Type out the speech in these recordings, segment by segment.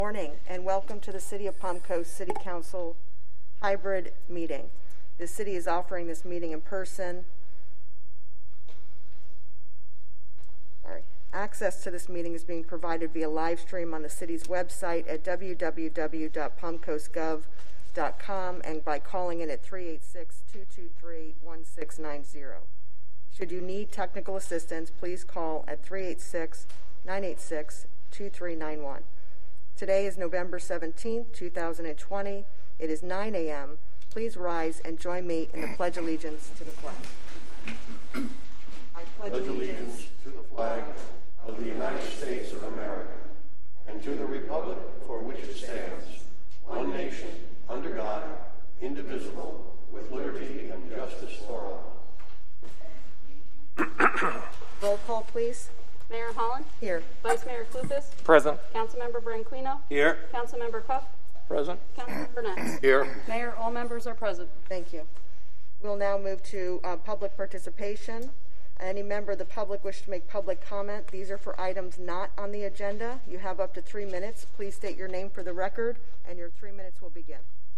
Morning and welcome to the City of Palm Coast City Council hybrid meeting. The city is offering this meeting in person. Access to this meeting is being provided via live stream on the city's website at www.palmcoastgov.com and by calling in at 386-223-1690. Should you need technical assistance, please call at 386-986-2391. Today is November 17th, 2020. It is 9 a.m. Please rise and join me in the Pledge of Allegiance to the flag. I pledge allegiance to the flag of the United States of America and to the republic for which it stands, one nation, under God, indivisible, with liberty and justice for all. Roll call, please. Mayor Holland? Here. Vice Mayor Klupas? Present. Councilmember Branquinho? Here. Councilmember Cuff? Present. Councilmember Ness? Here. Mayor, all members are present. Thank you. We'll now move to public participation. Any member of the public wish to make public comment, these are for items not on the agenda. You have up to 3 minutes. Please state your name for the record, and your 3 minutes will begin.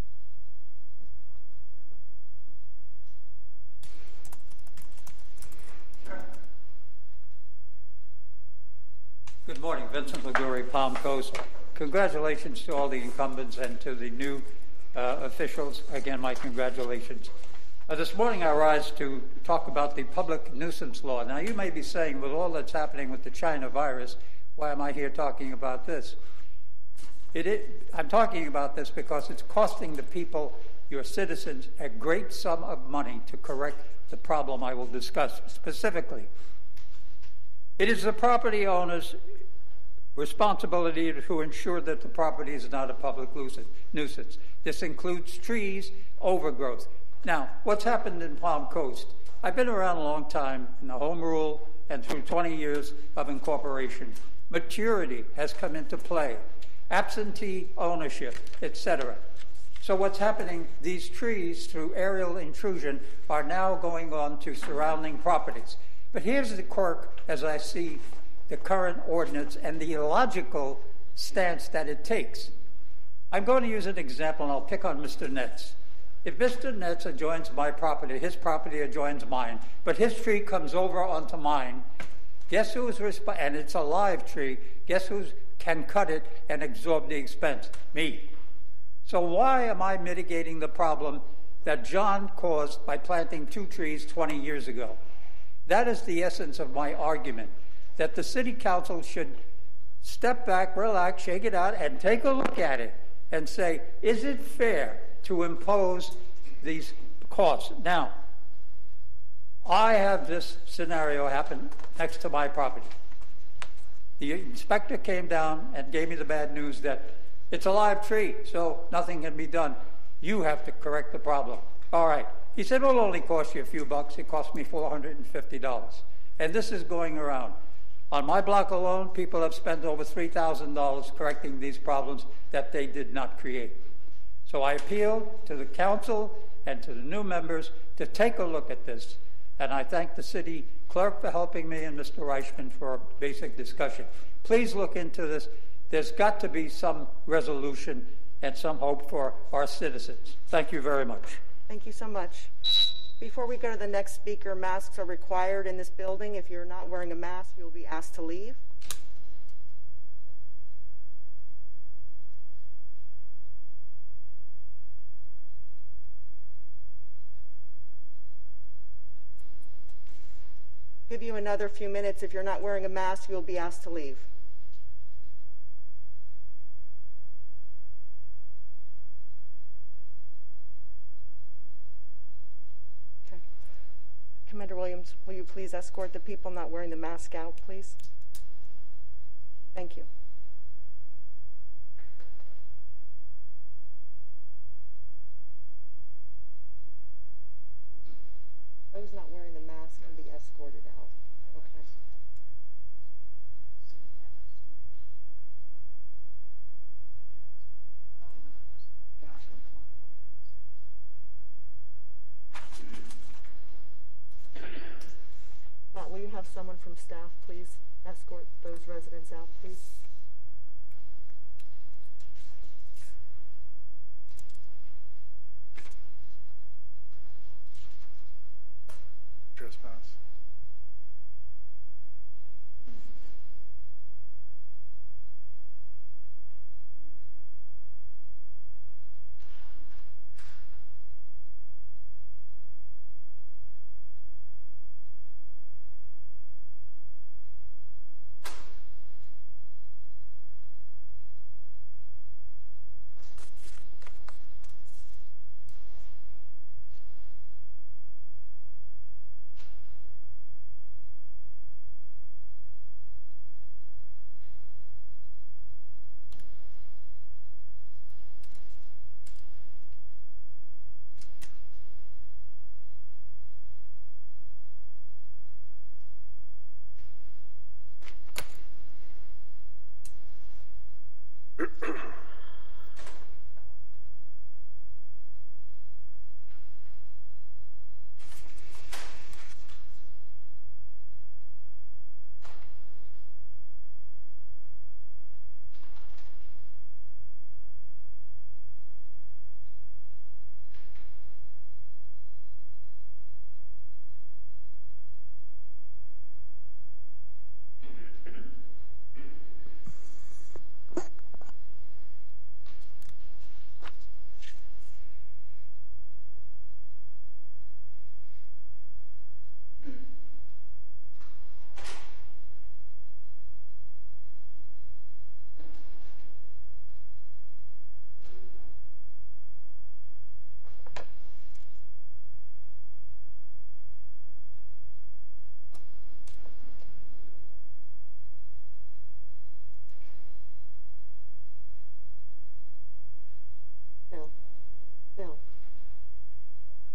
Good morning, Vincent Liguri, Palm Coast. Congratulations to all the incumbents and to the new officials. Again, my congratulations. This morning I rise to talk about the public nuisance law. Now, you may be saying, with all that's happening with the China virus, why am I here talking about this? I'm talking about this because it's costing the people, your citizens, a great sum of money to correct the problem I will discuss specifically. It is the property owner's responsibility to ensure that the property is not a public nuisance. This includes trees, overgrowth. Now, what's happened in Palm Coast? I've been around a long time in the home rule and through 20 years of incorporation. Maturity has come into play, absentee ownership, etc. So what's happening, these trees, through aerial intrusion, are now going on to surrounding properties. But here's the quirk as I see the current ordinance and the illogical stance that it takes. I'm going to use an example, and I'll pick on Mr. Netz. If Mr. Netz adjoins my property, his property adjoins mine, but his tree comes over onto mine, guess who's and it's a live tree, guess who can cut it and absorb the expense? Me. So why am I mitigating the problem that John caused by planting 2 trees 20 years ago? That is the essence of my argument, that the city council should step back, relax, shake it out, and take a look at it and say, is it fair to impose these costs? Now, I have this scenario happen next to my property. The inspector came down and gave me the bad news that it's a live tree, so nothing can be done. You have to correct the problem. All right. He said, well, it'll only cost you a few bucks. It cost me $450. And this is going around. On my block alone, people have spent over $3,000 correcting these problems that they did not create. So I appeal to the council and to the new members to take a look at this. And I thank the city clerk for helping me and Mr. Reichman for a basic discussion. Please look into this. There's got to be some resolution and some hope for our citizens. Thank you very much. Thank you so much. Before we go to the next speaker, masks are required in this building. If you're not wearing a mask, you'll be asked to leave. Give you another few minutes. If you're not wearing a mask, you'll be asked to leave. Commander Williams, will you please escort the people not wearing the mask out, please? Thank you. Those not wearing the mask can be escorted out. Okay. Will you have someone from staff please escort those residents out, please?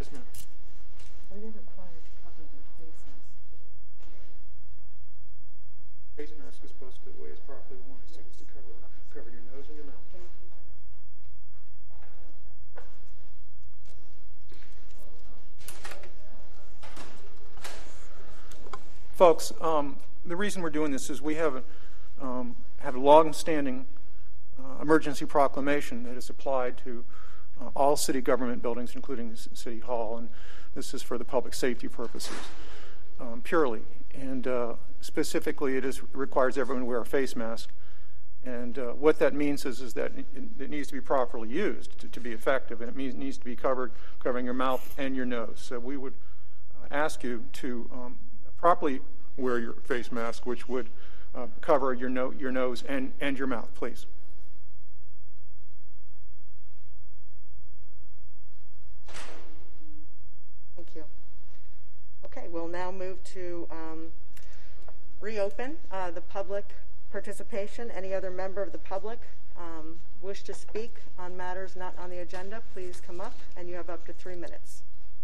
Yes, ma'am. Are they required to cover their faces? Face mask is supposed to, the way it's properly worn, is to cover your nose and your mouth. Folks, the reason we're doing this is we have had a long-standing emergency proclamation that is applied to all city government buildings, including City Hall, and this is for the public safety purposes purely. And specifically, it requires everyone to wear a face mask. And what that means is that it needs to be properly used to be effective, and it needs to be covering your mouth and your nose. So we would ask you to properly wear your face mask, which would cover your nose and your mouth, please. Thank you. Okay, we'll now move to reopen the public participation. Any other member of the public wish to speak on matters not on the agenda, please come up, and you have up to 3 minutes.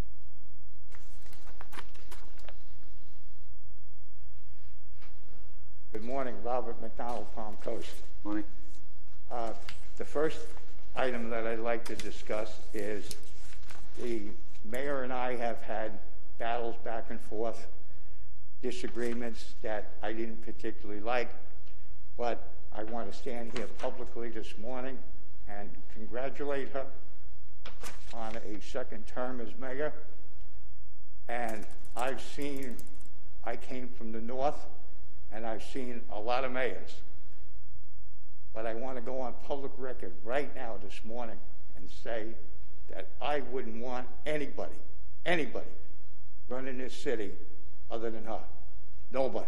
Good morning, Robert McDonald, Palm Coast. Morning. The first item that I'd like to discuss is the mayor and I have had battles back and forth, disagreements that I didn't particularly like, but I want to stand here publicly this morning and congratulate her on a second term as mayor. And I came from the north, and I've seen a lot of mayors. But I want to go on public record right now this morning and say that I wouldn't want anybody running this city other than her. Nobody.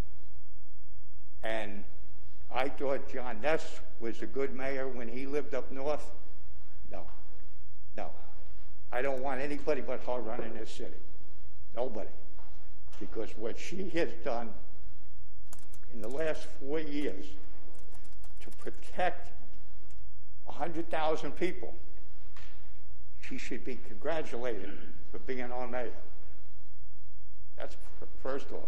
And I thought John Ness was a good mayor when he lived up north. No. I don't want anybody but her running this city. Nobody. Because what she has done in the last 4 years to protect 100,000 people, she should be congratulated for being our mayor. That's first off.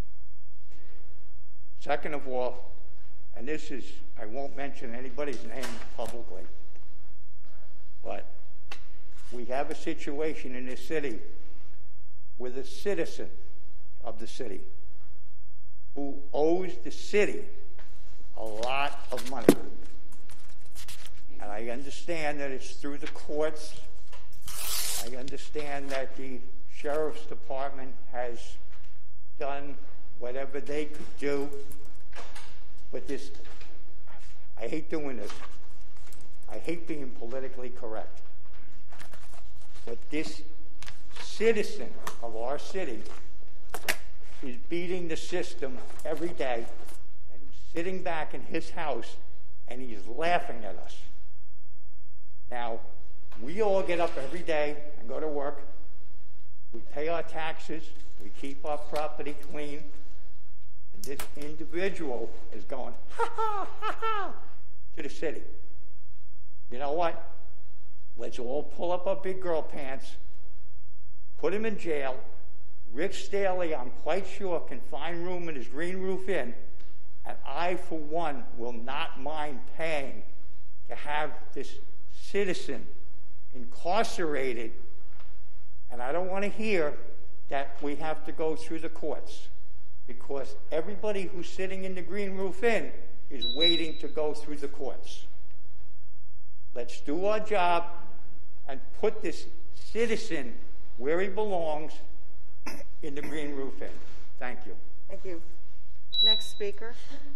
Second of all, and this is, I won't mention anybody's name publicly, but we have a situation in this city with a citizen of the city who owes the city a lot of money. And I understand that it's through the courts. I understand that the sheriff's department has done whatever they could do. But this, I hate doing this. I hate being politically correct. But this citizen of our city is beating the system every day and sitting back in his house and he's laughing at us. Now, we all get up every day and go to work. We pay our taxes. We keep our property clean. And this individual is going, ha, ha, ha, ha, to the city. You know what? Let's all pull up our big girl pants, put him in jail. Rich Staley, I'm quite sure, can find room in his Green Roof Inn, and I, for one, will not mind paying to have this citizen incarcerated. And I don't want to hear that we have to go through the courts, because everybody who's sitting in the Green Roof Inn is waiting to go through the courts. Let's do our job and put this citizen where he belongs, in the Green Roof Inn. Thank you. Thank you. Next speaker.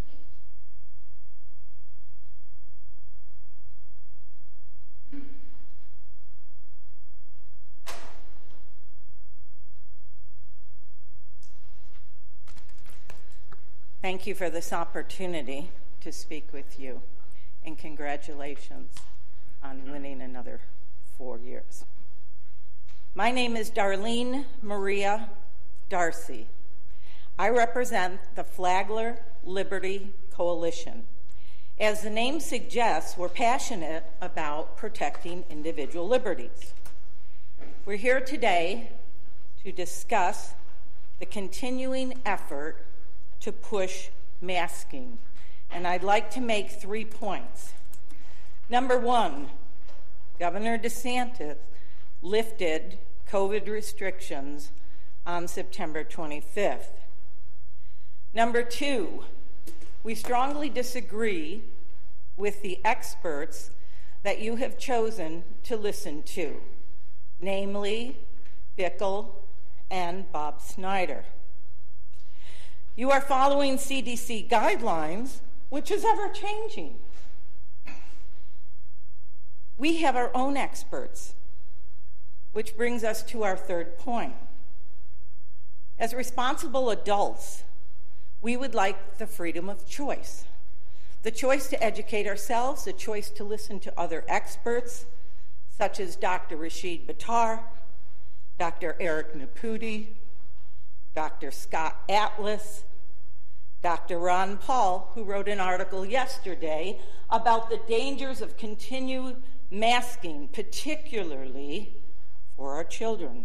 Thank you for this opportunity to speak with you, and congratulations on winning another 4 years. My name is Darlene Maria Darcy. I represent the Flagler Liberty Coalition. As the name suggests, we're passionate about protecting individual liberties. We're here today to discuss the continuing effort to push masking, and I'd like to make 3 points. Number one, Governor DeSantis lifted COVID restrictions on September 25th. Number two, we strongly disagree with the experts that you have chosen to listen to, namely Bickel and Bob Snyder. You are following CDC guidelines, which is ever changing. We have our own experts, which brings us to our third point. As responsible adults, we would like the freedom of choice. The choice to educate ourselves, the choice to listen to other experts, such as Dr. Rashid Buttar, Dr. Eric Naputi, Dr. Scott Atlas, Dr. Ron Paul, who wrote an article yesterday about the dangers of continued masking, particularly for our children.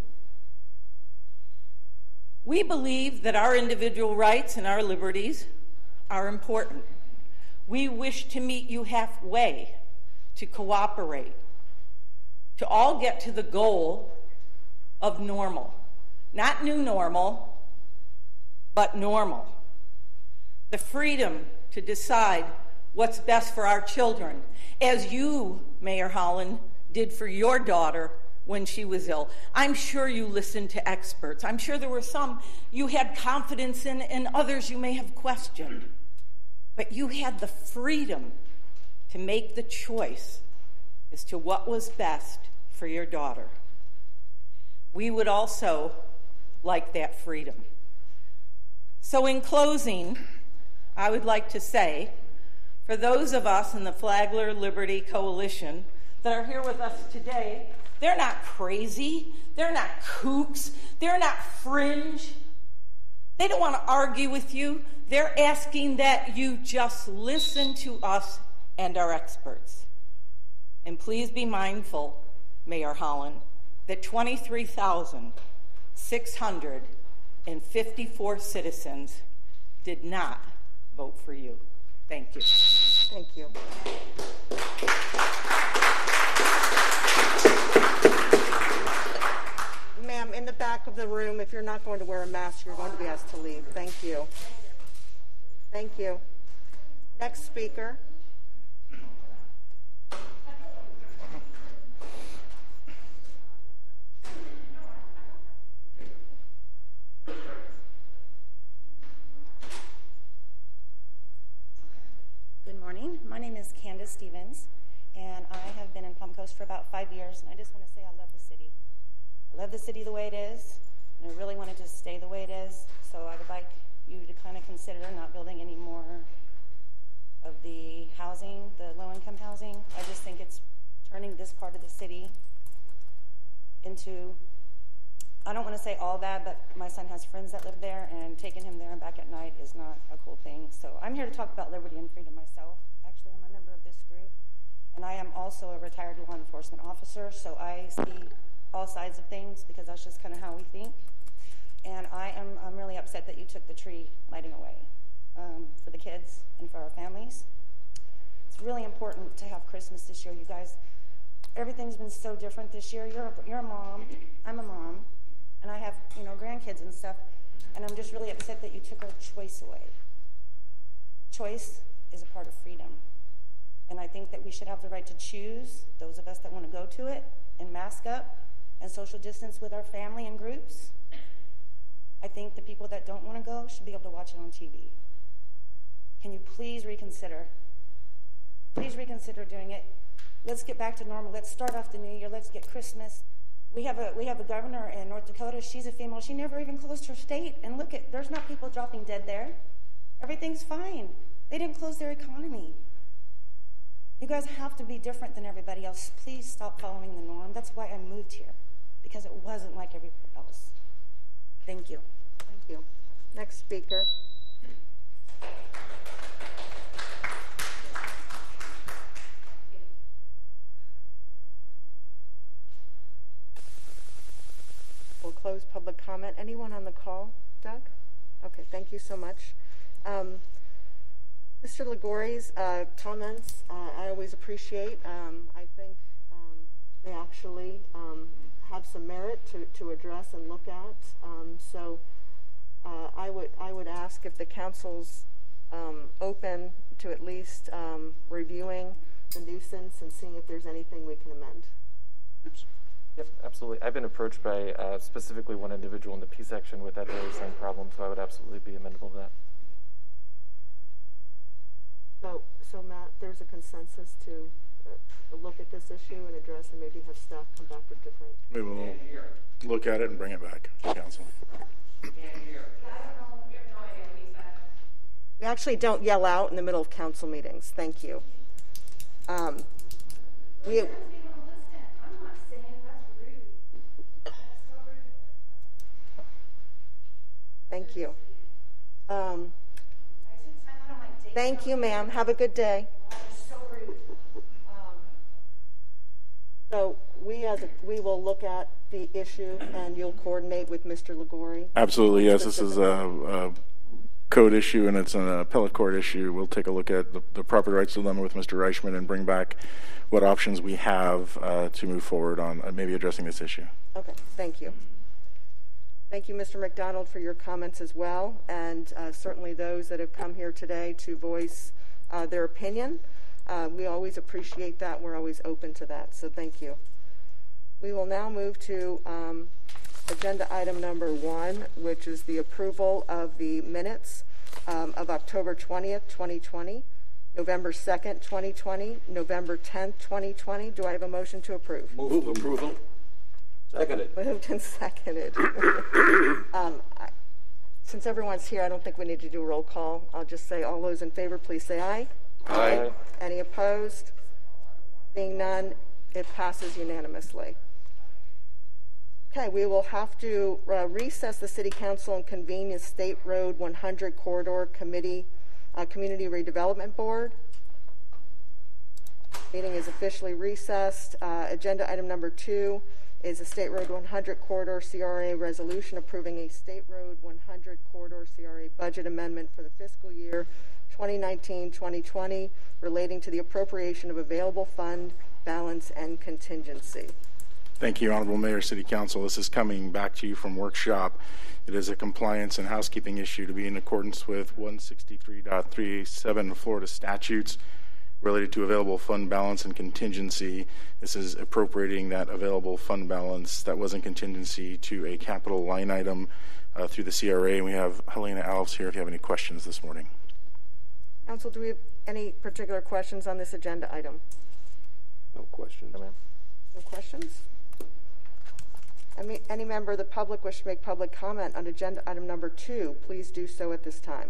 We believe that our individual rights and our liberties are important. We wish to meet you halfway, to cooperate, to all get to the goal of normal. Not new normal, but normal. The freedom to decide what's best for our children, as you, Mayor Holland, did for your daughter when she was ill. I'm sure you listened to experts. I'm sure there were some you had confidence in and others you may have questioned. But you had the freedom to make the choice as to what was best for your daughter. We would also like that freedom. So in closing, I would like to say, for those of us in the Flagler Liberty Coalition that are here with us today, they're not crazy, they're not kooks, they're not fringe. They don't want to argue with you. They're asking that you just listen to us and our experts. And please be mindful, Mayor Holland, that 23,654 citizens did not vote for you. Thank you. Thank you. Ma'am, in the back of the room, if you're not going to wear a mask, you're going to be asked to leave. Thank you. Thank you. Next speaker. Good morning. My name is Candace Stevens, and I have been in Palm Coast for about 5 years, and I just want to say I love the city. I love the city the way it is, and I really want it to stay the way it is, so I would like you to kind of consider not building any more of the housing, the low-income housing. I just think it's turning this part of the city into, I don't want to say all bad, but my son has friends that live there, and taking him there and back at night is not a cool thing. So I'm here to talk about liberty and freedom myself. Actually, I'm a member of this group, and I am also a retired law enforcement officer, so I see all sides of things because that's just kind of how we think. And I'm really upset that you took the tree lighting away for the kids and for our families. It's really important to have Christmas this year, you guys. Everything's been so different this year. You're a mom. I'm a mom. And I have, grandkids and stuff. And I'm just really upset that you took our choice away. Choice is a part of freedom. And I think that we should have the right to choose, those of us that want to go to it, and mask up and social distance with our family and groups. I think the people that don't want to go should be able to watch it on TV. Can you please reconsider? Please reconsider doing it. Let's get back to normal. Let's start off the new year. Let's get Christmas. We have a governor in North Dakota. She's a female. She never even closed her state. And look, there's not people dropping dead there. Everything's fine. They didn't close their economy. You guys have to be different than everybody else. Please stop following the norm. That's why I moved here, because it wasn't like everybody else. Thank you. Thank you. Next speaker. close public comment. Anyone on the call? Doug? Okay, thank you so much. Mr. Ligori's comments I always appreciate. I think they actually have some merit to address and look at. So I would ask if the council's open to at least reviewing the nuisance and seeing if there's anything we can amend. Yep, absolutely. I've been approached by specifically one individual in the P section with that very same problem, so I would absolutely be amenable to that. So Matt, there's a consensus to look at this issue and address, and maybe have staff come back with different. We will look at it and bring it back to council. We actually don't yell out in the middle of council meetings. Thank you. Thank you. Thank you, ma'am. Have a good day. So we will look at the issue, and you'll coordinate with Mr. Ligori. Absolutely, yes. This is a code issue, and it's an appellate court issue. We'll take a look at the property rights dilemma with Mr. Reichman and bring back what options we have to move forward on maybe addressing this issue. Okay, thank you. Thank you, Mr. McDonald, for your comments as well, and certainly those that have come here today to voice their opinion. We always appreciate that. We're always open to that, so thank you. We will now move to agenda item number 1, which is the approval of the minutes of October 20th, 2020, November 2nd, 2020, November 10th, 2020. Do I have a motion to approve? Move approval. Seconded. Moved and seconded. Since everyone's here, I don't think we need to do a roll call. I'll just say all those in favor, please say aye. Aye. Any opposed? Being none, it passes unanimously. Okay, we will have to recess the City Council and convene the State Road 100 Corridor Committee, Community Redevelopment Board. Meeting is officially recessed. Agenda item number 2 is a State Road 100 Corridor CRA resolution approving a State Road 100 Corridor CRA budget amendment for the fiscal year 2019-2020 relating to the appropriation of available fund balance and contingency. Thank you, Honorable Mayor, City Council. This is coming back to you from workshop. It is a compliance and housekeeping issue to be in accordance with 163.37 Florida statutes related to available fund balance and contingency. This is appropriating that available fund balance that was in contingency to a capital line item through the CRA. And we have Helena Alves here if you have any questions this morning. Council, do we have any particular questions on this agenda item? No questions. No, ma'am. No questions? Any member of the public wish to make public comment on agenda item number 2, please do so at this time.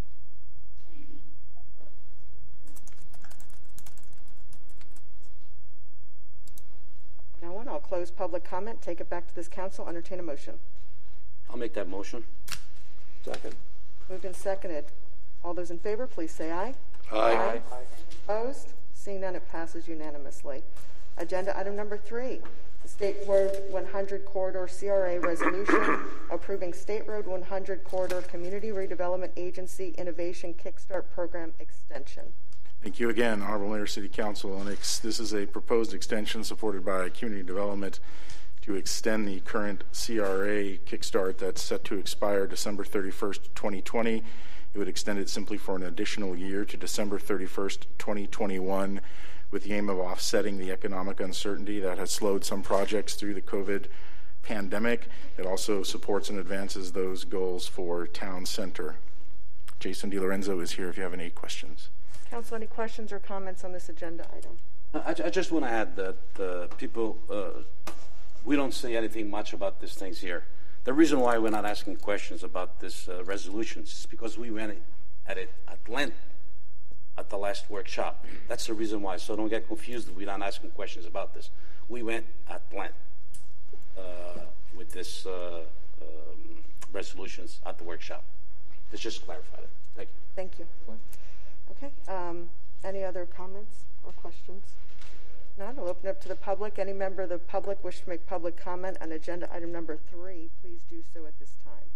No one. I'll close public comment, take it back to this council, entertain a motion. I'll make that motion. Second. Moved and seconded. All those in favor, please say aye. Aye. Opposed? Seeing none, it passes unanimously. Agenda item number 3, the State Road 100 Corridor CRA resolution approving State Road 100 Corridor Community Redevelopment Agency Innovation Kickstart Program extension. Thank you again, Honorable Mayor, City Council. And this is a proposed extension supported by Community Development to extend the current CRA kickstart that's set to expire December 31st, 2020. It would extend it simply for an additional year to December 31st, 2021, with the aim of offsetting the economic uncertainty that has slowed some projects through the COVID pandemic. It also supports and advances those goals for Town Center. Jason DiLorenzo is here if you have any questions. Council, any questions or comments on this agenda item? I just want to add that people, we don't say anything much about these things here. The reason why we're not asking questions about this resolutions is because we went at it at length at the last workshop. That's the reason why. So don't get confused if we're not asking questions about this. We went at length with this resolutions at the workshop. Let's just clarify it. Thank you. Thank you. Okay. Any other comments or questions? None. I'll open up to the public. Any member of the public wish to make public comment on agenda item number 3, please do so at this time.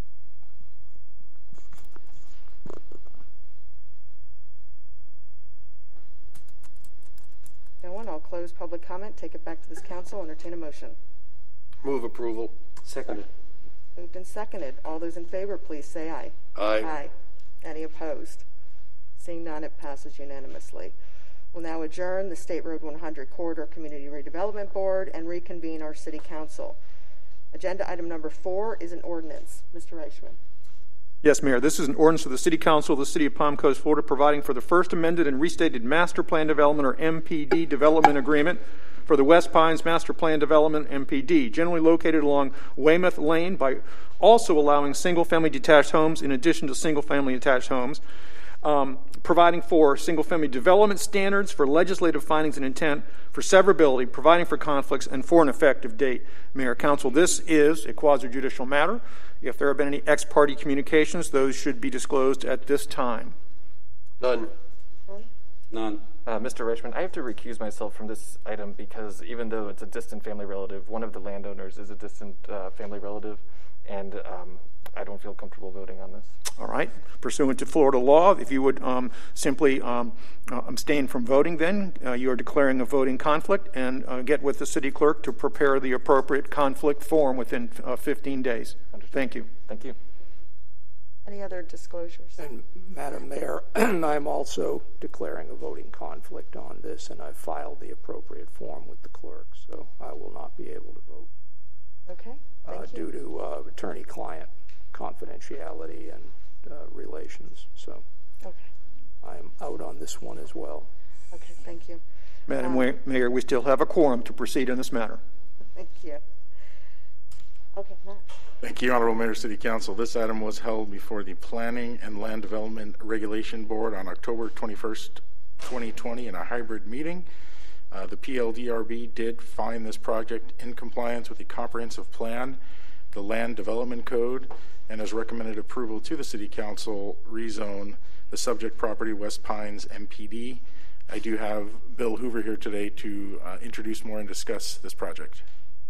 No one. I'll close public comment, take it back to this council, entertain a motion. Move approval. Seconded. Moved and seconded. All those in favor, please say aye. Aye. Aye. Any opposed? Seeing none, it passes unanimously. We'll now adjourn the State Road 100 Corridor Community Redevelopment Board and reconvene our City Council. Agenda item number 4 is an ordinance. Mr. Reichman. Yes, Mayor. This is an ordinance of the City Council of the City of Palm Coast, Florida, providing for the first amended and restated Master Plan Development, or MPD, Development Agreement for the West Pines Master Plan Development, MPD, generally located along Weymouth Lane, by also allowing single-family detached homes in addition to single-family attached homes, providing for single-family development standards, for legislative findings and intent, for severability, providing for conflicts, and for an effective date. Mayor, Council, this is a quasi-judicial matter. If there have been any ex-parte communications, those should be disclosed at this time. None. None. Mr. Reichman, I have to recuse myself from this item because even though it's a distant family relative, one of the landowners is a distant family relative, and I don't feel comfortable voting on this. All right. Pursuant to Florida law, if you would simply abstain from voting, then you are declaring a voting conflict, and get with the city clerk to prepare the appropriate conflict form within 15 days. Understood. Thank you. Thank you. Any other disclosures? And Madam Mayor, I'm also declaring a voting conflict on this, and I've filed the appropriate form with the clerk, so I will not be able to vote. Okay. Thank you. Due to attorney-client confidentiality and relations. So Okay. I'm out on this one as well. Okay. Thank you. Madam Mayor, we still have a quorum to proceed in this matter. Thank you. Okay, Matt. Thank you, Honorable Mayor, City Council. This item was held before the Planning and Land Development Regulation Board on October 21st, 2020 in a hybrid meeting. The PLDRB did find this project in compliance with the Comprehensive Plan, the Land Development Code, and has recommended approval to the City Council rezone the subject property West Pines MPD. I do have Bill Hoover here today to introduce more and discuss this project.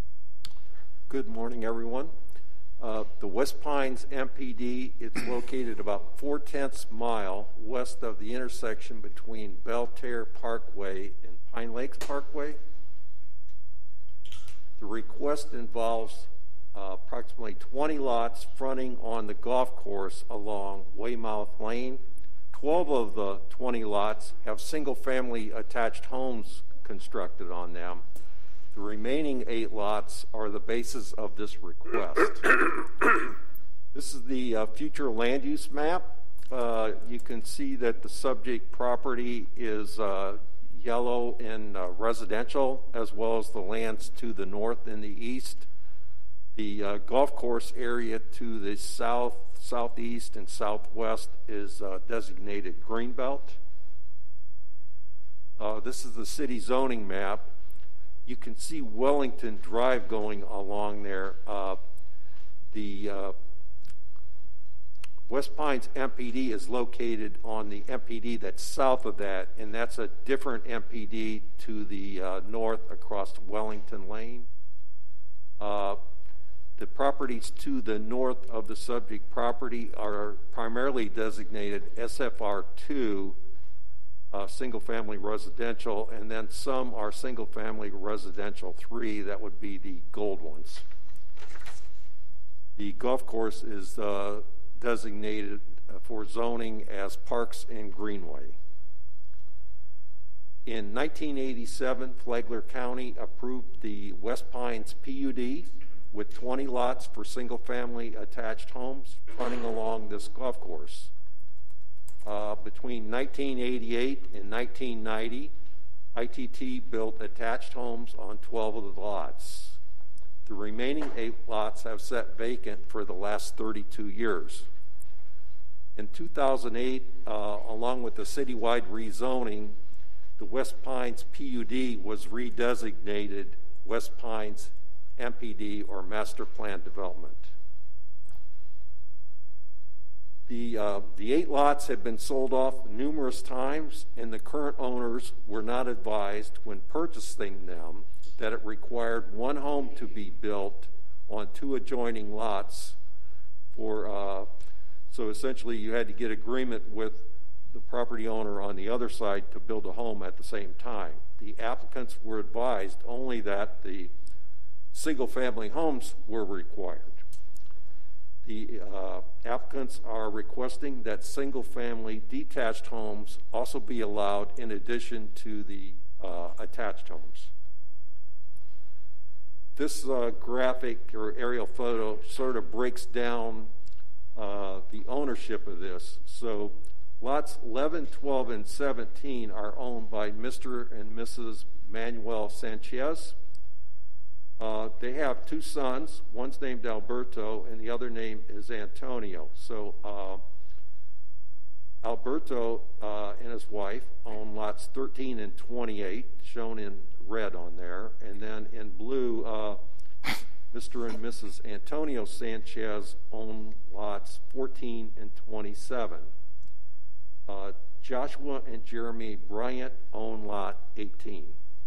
Good morning, everyone. The West Pines MPD, it's located about 4/10 mile west of the intersection between Belterre Parkway and Pine Lakes Parkway. The request involves approximately 20 lots fronting on the golf course along Weymouth Lane. 12 of the 20 lots have single-family attached homes constructed on them. The remaining 8 lots are the basis of this request. This is the future land use map. You can see that the subject property is yellow in residential, as well as the lands to the north and the east. The golf course area to the south, southeast, and southwest is designated Greenbelt. This is the city zoning map. You can see Wellington Drive going along there. The West Pines MPD is located on the MPD that's south of that, and that's a different MPD to the north across Wellington Lane. The properties to the north of the subject property are primarily designated SFR2, single-family residential, and then some are single-family residential 3, that would be the gold ones. The golf course is designated for zoning as Parks and Greenway. In 1987, Flagler County approved the West Pines PUD with 20 lots for single-family attached homes running along this golf course. Between 1988 and 1990, ITT built attached homes on 12 of the lots. The remaining 8 lots have sat vacant for the last 32 years. In 2008, along with the citywide rezoning, the West Pines PUD was redesignated West Pines MPD, or Master Plan Development. The 8 lots had been sold off numerous times, and the current owners were not advised when purchasing them that it required one home to be built on 2 adjoining lots. So essentially you had to get agreement with the property owner on the other side to build a home at the same time. The applicants were advised only that the single-family homes were required. The applicants are requesting that single-family detached homes also be allowed in addition to the attached homes. This graphic or aerial photo sort of breaks down the ownership of this. So lots 11, 12, and 17 are owned by Mr. and Mrs. Manuel Sanchez. They have 2 sons. One's named Alberto, and the other name is Antonio. So Alberto and his wife own lots 13 and 28, shown in red on there. And then in blue, Mr. and Mrs. Antonio Sanchez own lots 14 and 27. Joshua and Jeremy Bryant own lot 18.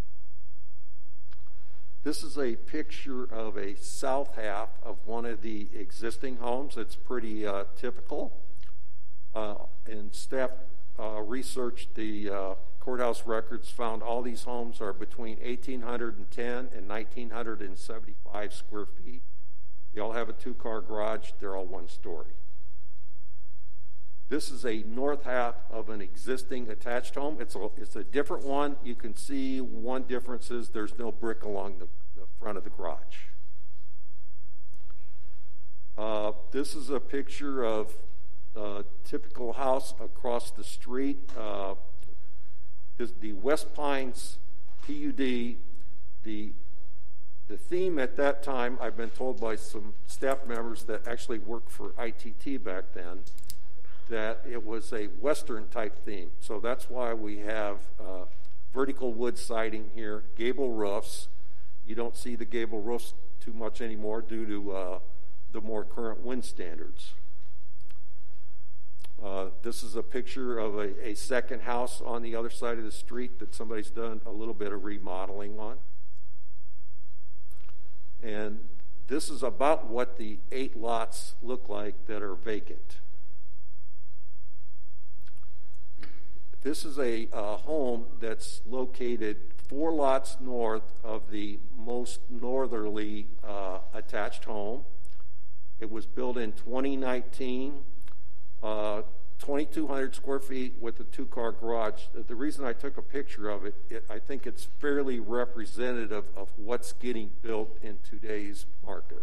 This is a picture of a south half of one of the existing homes. It's pretty typical. And staff researched the courthouse records, found all these homes are between 1,810 and 1,975 square feet. They all have a 2-car garage. They're all 1 story. This is a north half of an existing attached home. It's a different one. You can see one difference is there's no brick along the front of the garage. This is a picture of a typical house across the street. The West Pines PUD, the theme at that time, I've been told by some staff members that actually worked for ITT back then, that it was a Western type theme. So that's why we have vertical wood siding here, gable roofs. You don't see the gable roofs too much anymore due to the more current wind standards. This is a picture of a second house on the other side of the street that somebody's done a little bit of remodeling on. And this is about what the 8 lots look like that are vacant. This is a home that's located 4 lots north of the most northerly attached home. It was built in 2019, 2,200 square feet with a 2-car garage. The reason I took a picture of it, I think it's fairly representative of what's getting built in today's market.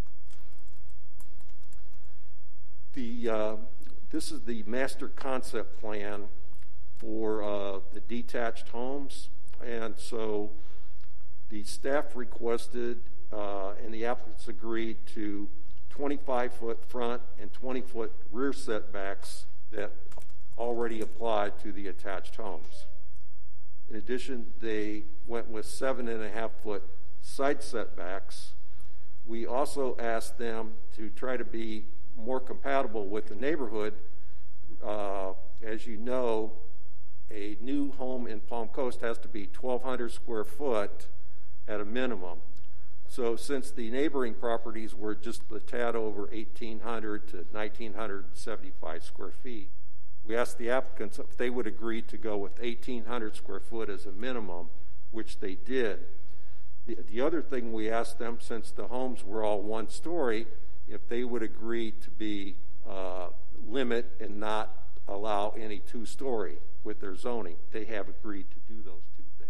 This is the master concept plan for the detached homes, and so the staff requested and the applicants agreed to 25-foot front and 20-foot rear setbacks that already apply to the attached homes. In addition, they went with 7.5-foot side setbacks. We also asked them to try to be more compatible with the neighborhood. As you know, a new home in Palm Coast has to be 1,200 square foot at a minimum. So since the neighboring properties were just a tad over 1,800 to 1,975 square feet, we asked the applicants if they would agree to go with 1,800 square foot as a minimum, which they did. The other thing we asked them, since the homes were all 1 story, if they would agree to be limit and not allow any 2-story with their zoning. They have agreed to do those 2 things.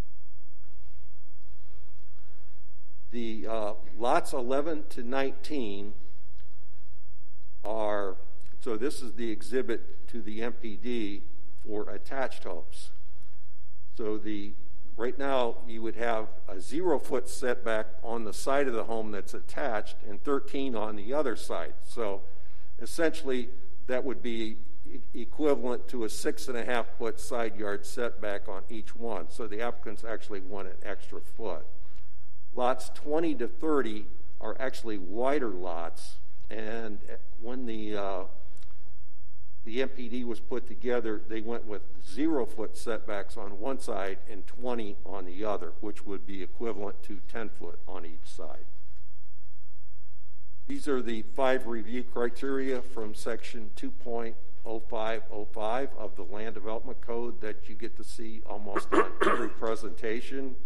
The lots 11 to 19 are, so this is the exhibit to the MPD for attached homes. So right now you would have a 0-foot setback on the side of the home that's attached and 13 on the other side. So essentially that would be equivalent to a 6.5-foot side yard setback on each one. So the applicants actually want an extra foot. Lots 20 to 30 are actually wider lots, and when the the MPD was put together, they went with 0-foot setbacks on one side and 20 on the other, which would be equivalent to 10-foot on each side. These are the 5 review criteria from Section 2.0505 of the Land Development Code that you get to see almost on every presentation.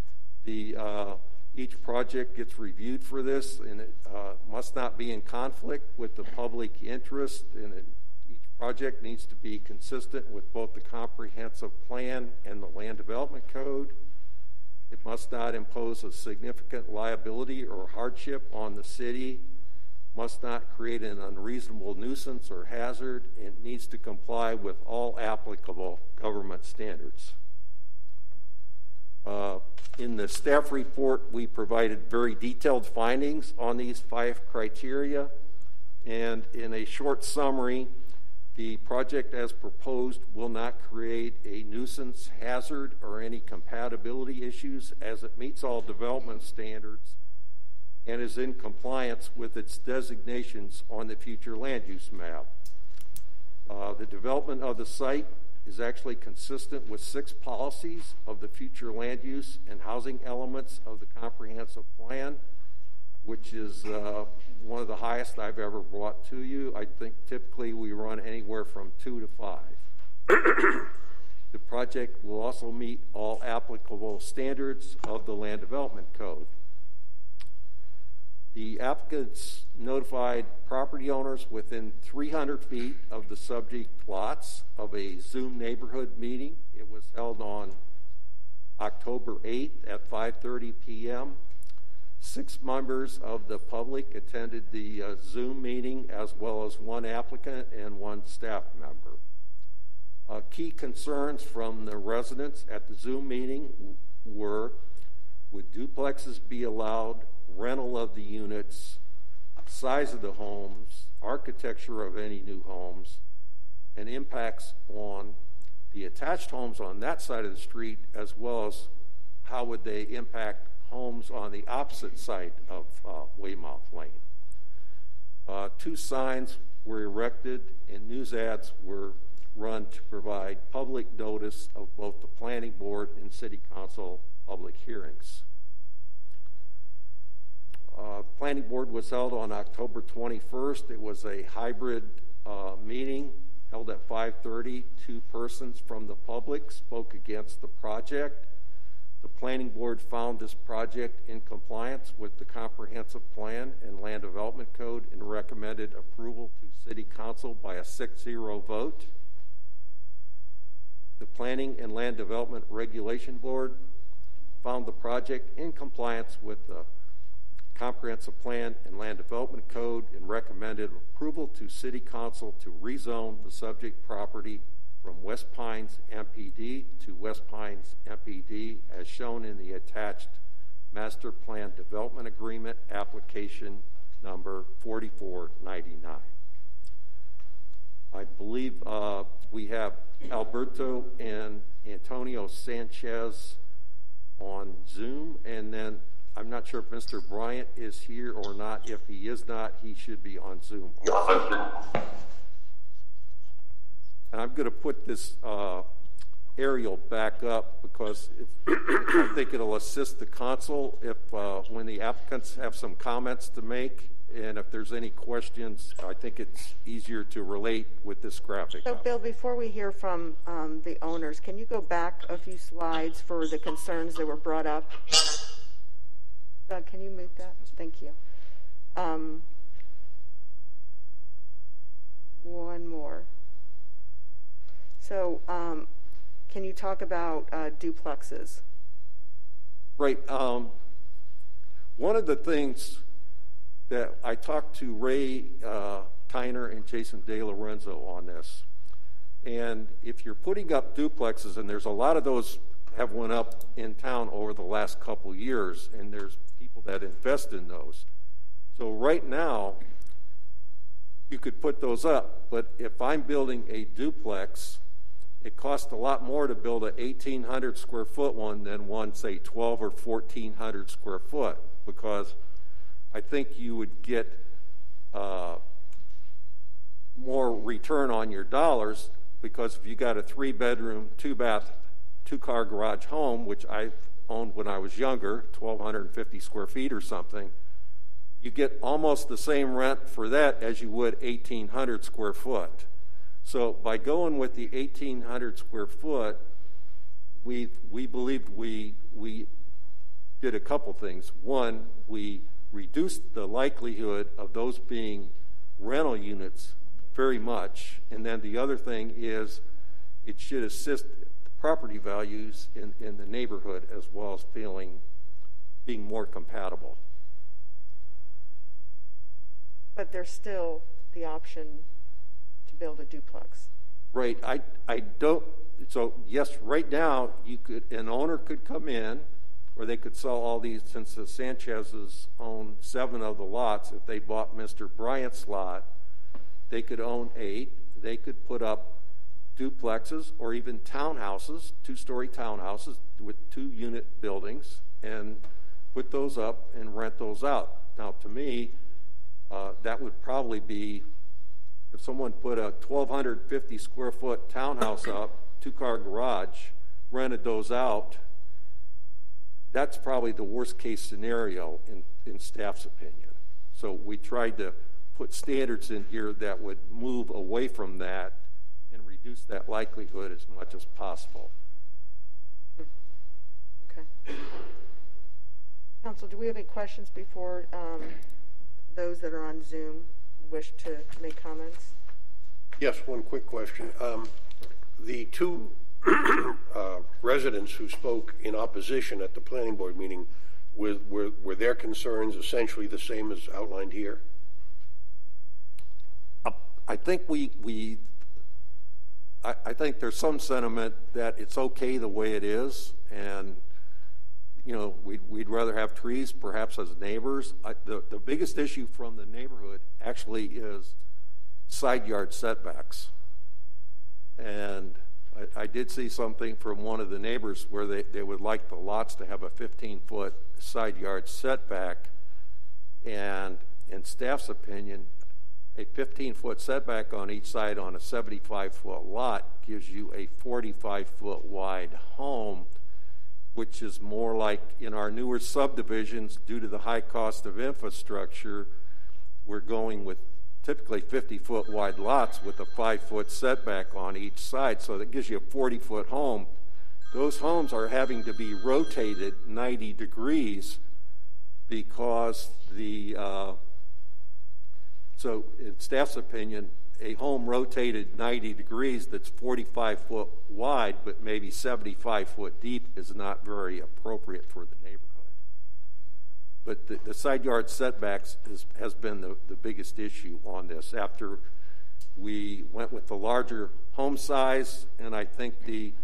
Each project gets reviewed for this, and it must not be in conflict with the public interest, and each project needs to be consistent with both the comprehensive plan and the Land Development Code. It must not impose a significant liability or hardship on the city, must not create an unreasonable nuisance or hazard, and needs to comply with all applicable government standards. In the staff report, we provided very detailed findings on these 5 criteria, and in a short summary, the project as proposed will not create a nuisance, hazard, or any compatibility issues, as it meets all development standards and is in compliance with its designations on the future land use map. The development of the site is actually consistent with 6 policies of the future land use and housing elements of the comprehensive plan, which is one of the highest I've ever brought to you. I think typically we run anywhere from 2 to 5. The project will also meet all applicable standards of the Land Development Code. The applicants notified property owners within 300 feet of the subject lots of a Zoom neighborhood meeting. It was held on October 8th at 5:30 p.m. 6 members of the public attended the Zoom meeting, as well as 1 applicant and 1 staff member. Key concerns from the residents at the Zoom meeting were: would duplexes be allowed, rental of the units, size of the homes, architecture of any new homes, and impacts on the attached homes on that side of the street, as well as how would they impact homes on the opposite side of Weymouth Lane. 2 signs were erected and news ads were run to provide public notice of both the Planning Board and City Council public hearings. Planning Board was held on October 21st. It was a hybrid meeting held at 5:30. 2 persons from the public spoke against the project. The Planning Board found this project in compliance with the Comprehensive Plan and Land Development Code and recommended approval to City Council by a 6-0 vote. The Planning and Land Development Regulation Board found the project in compliance with the Comprehensive Plan and Land Development Code and recommended approval to City Council to rezone the subject property from West Pines MPD to West Pines MPD as shown in the attached Master Plan Development Agreement application number 4499. I believe we have Alberto and Antonio Sanchez on Zoom, and then I'm not sure if Mr. Bryant is here or not. If he is not, he should be on Zoom also. And I'm going to put this aerial back up because I think it'll assist the council if when the applicants have some comments to make, and if there's any questions, I think it's easier to relate with this graphic. So, Bill, before we hear from the owners, can you go back a few slides for the concerns that were brought up? Doug, can you move that? Thank you. One more. So, can you talk about duplexes? Right. One of the things that I talked to Ray Tyner and Jason De Lorenzo on this, and if you're putting up duplexes, and there's a lot of those have went up in town over the last couple years, and there's people that invest in those. So right now, you could put those up, but if I'm building a duplex, it costs a lot more to build an 1,800 square foot one than one, say, 12 or 1,400 square foot, because I think you would get more return on your dollars, because if you got a 3-bedroom, 2-bath, 2-car garage home, which I owned when I was younger, 1,250 square feet or something, you get almost the same rent for that as you would 1,800 square foot. So by going with the 1,800 square foot, we believed we did a couple things. One, we reduced the likelihood of those being rental units very much. And then the other thing is it should assist the property values in the neighborhood as well as being more compatible. But there's still the option to build a duplex. Right. I don't. So yes, right now an owner could come in, or they could sell all these. Since the Sanchez's own 7 of the lots, if they bought Mr. Bryant's lot, they could own 8. They could put up duplexes or even townhouses, 2-story townhouses with 2-unit buildings, and put those up and rent those out. Now, to me, that would probably be, if someone put a 1,250 square foot townhouse up, 2-car garage, rented those out, that's probably the worst case scenario in staff's opinion. So we tried to put standards in here that would move away from that and reduce that likelihood as much as possible. Okay. Council, do we have any questions before those that are on Zoom wish to make comments? Yes, one quick question. The 2 residents who spoke in opposition at the planning board meeting, were their concerns essentially the same as outlined here? I think I think there's some sentiment that it's okay the way it is, and we'd rather have trees perhaps as neighbors. The biggest issue from the neighborhood actually is side yard setbacks, and I did see something from one of the neighbors where they would like the lots to have a 15-foot side yard setback, and in staff's opinion, a 15-foot setback on each side on a 75-foot lot gives you a 45-foot wide home, which is more like in our newer subdivisions, due to the high cost of infrastructure, we're going with typically 50-foot wide lots with a 5-foot setback on each side. So that gives you a 40-foot home. Those homes are having to be rotated 90 degrees because so in staff's opinion, a home rotated 90 degrees that's 45 foot wide but maybe 75 foot deep is not very appropriate for the neighborhood. But the side yard setbacks has been the biggest issue on this. After we went with the larger home size, and I think the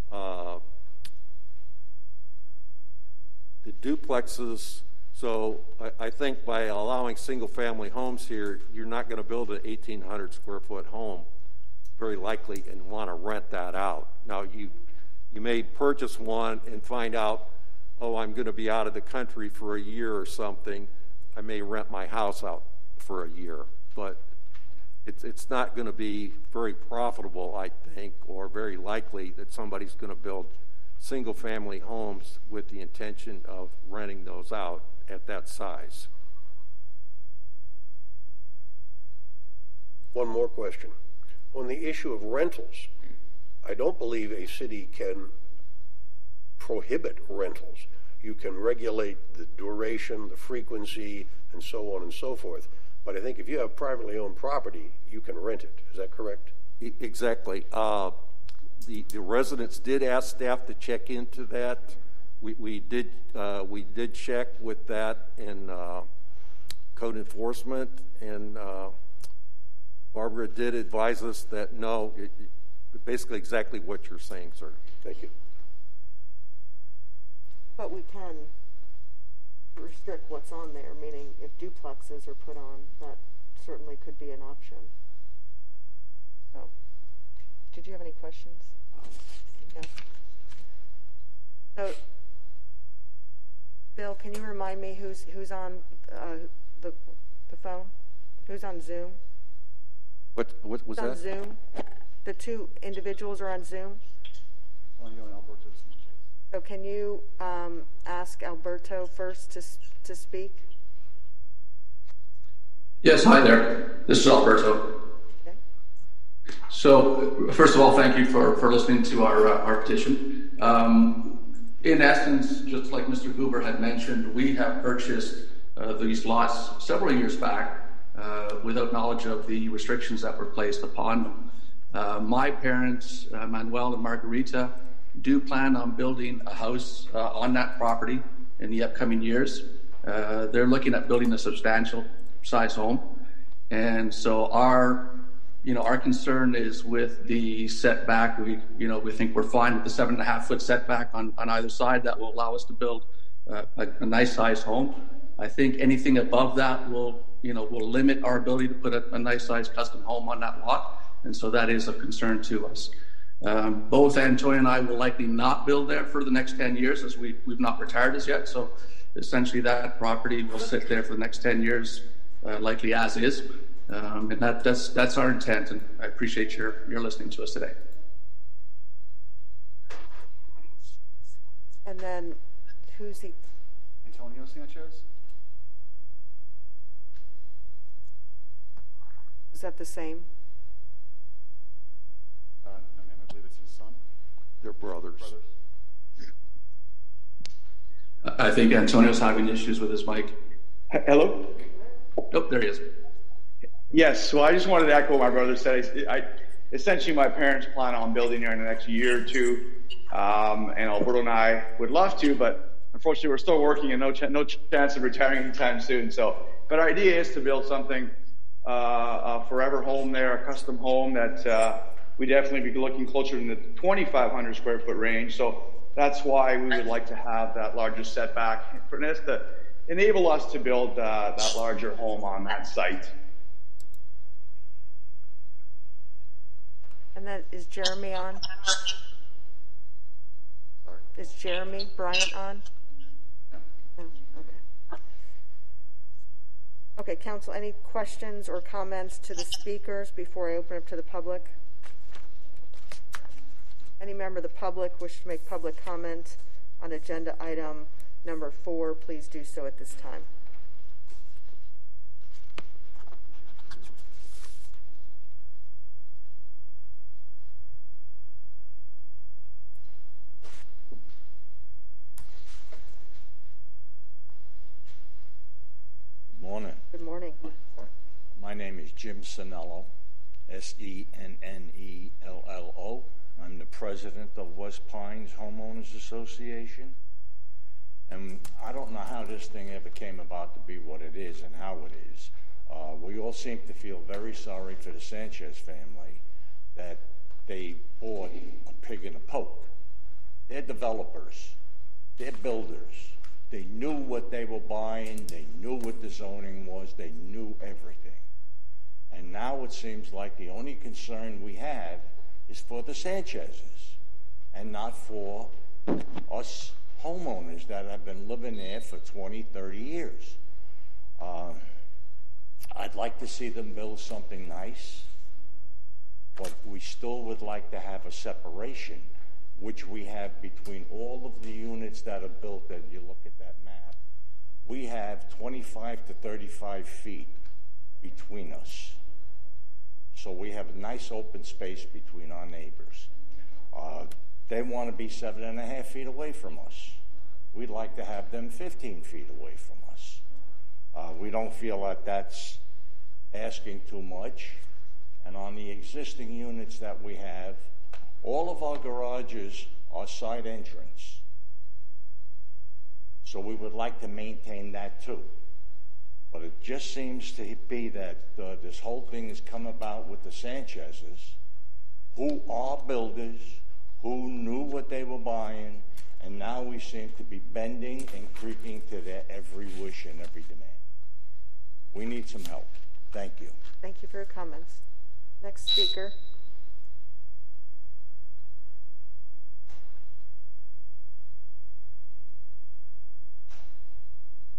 duplexes, so I think by allowing single-family homes here, you're not going to build an 1,800 square foot home, very likely, and want to rent that out. Now, you may purchase one and find out, oh, I'm going to be out of the country for a year or something. I may rent my house out for a year, but it's not going to be very profitable, I think, or very likely that somebody's going to build single-family homes with the intention of renting those out at that size. One more question. On the issue of rentals, I don't believe a city can prohibit rentals. You can regulate the duration, the frequency, and so on and so forth. But I think if you have privately owned property, you can rent it. Is that correct? Exactly. The residents did ask staff to check into that. We did check with that in code enforcement, and Barbara did advise us that no, basically exactly what you're saying, sir. Thank you. But we can restrict what's on there, meaning if duplexes are put on, that certainly could be an option. So, did you have any questions? Yes. So, Bill, can you remind me who's on the phone? Who's on Zoom? What was It's on that? Zoom. The two individuals are on Zoom. So can you ask Alberto first to speak? Yes, hi there. This is Alberto. Okay. So, first of all, thank you for listening to our petition. In essence, just like Mr. Huber had mentioned, we have purchased these lots several years back without knowledge of the restrictions that were placed upon them. My parents, Manuel and Margarita, do plan on building a house on that property in the upcoming years. They're looking at building a substantial size home. And so our concern is with the setback. We think we're fine with the 7.5 foot setback on either side. That will allow us to build a nice size home. I think anything above that will limit our ability to put a nice size custom home on that lot. And so that is a concern to us. Both Antonio and I will likely not build there for the next 10 years as we've not retired as yet. So essentially that property will sit there for the next 10 years, likely as is. And that's our intent, and I appreciate your listening to us today. And then who's the... Antonio Sanchez? Is that the same? No, ma'am, I believe it's his son. They're brothers. I think Antonio's having issues with his mic. Hello? Oh, there he is. Yes, so I just wanted to echo what my brother said. Essentially, my parents plan on building here in the next year or two, and Alberto and I would love to, but unfortunately we're still working and no chance of retiring anytime soon. But our idea is to build something, a forever home there, a custom home that we definitely be looking closer in the 2,500 square foot range. So that's why we would like to have that larger setback for this to enable us to build that larger home on that site. And then is Jeremy on? Is Jeremy Bryant on? No. Okay. Okay, council, any questions or comments to the speakers before I open up to the public? Any member of the public wish to make public comment on agenda item number 4, please do so at this time. Morning. Good morning. My name is Jim Sennello, Sennello. I'm the president of West Pines Homeowners Association. And I don't know how this thing ever came about to be what it is and how it is. We all seem to feel very sorry for the Sanchez family that they bought a pig in a poke. They're developers. They're builders. They knew what they were buying. They knew what the zoning was. They knew everything. And now it seems like the only concern we have is for the Sanchezes and not for us homeowners that have been living there for 20, 30 years. I'd like to see them build something nice, but we still would like to have a separation, which we have between all of the units that are built. That you look at that map, we have 25 to 35 feet between us. So we have a nice open space between our neighbors. They want to be 7.5 feet away from us. We'd like to have them 15 feet away from us. We don't feel that that's asking too much. And on the existing units that we have, all of our garages are side entrance. So we would like to maintain that too. But it just seems to be that this whole thing has come about with the Sanchezes, who are builders, who knew what they were buying, and now we seem to be bending and creeping to their every wish and every demand. We need some help. Thank you. Thank you for your comments. Next speaker.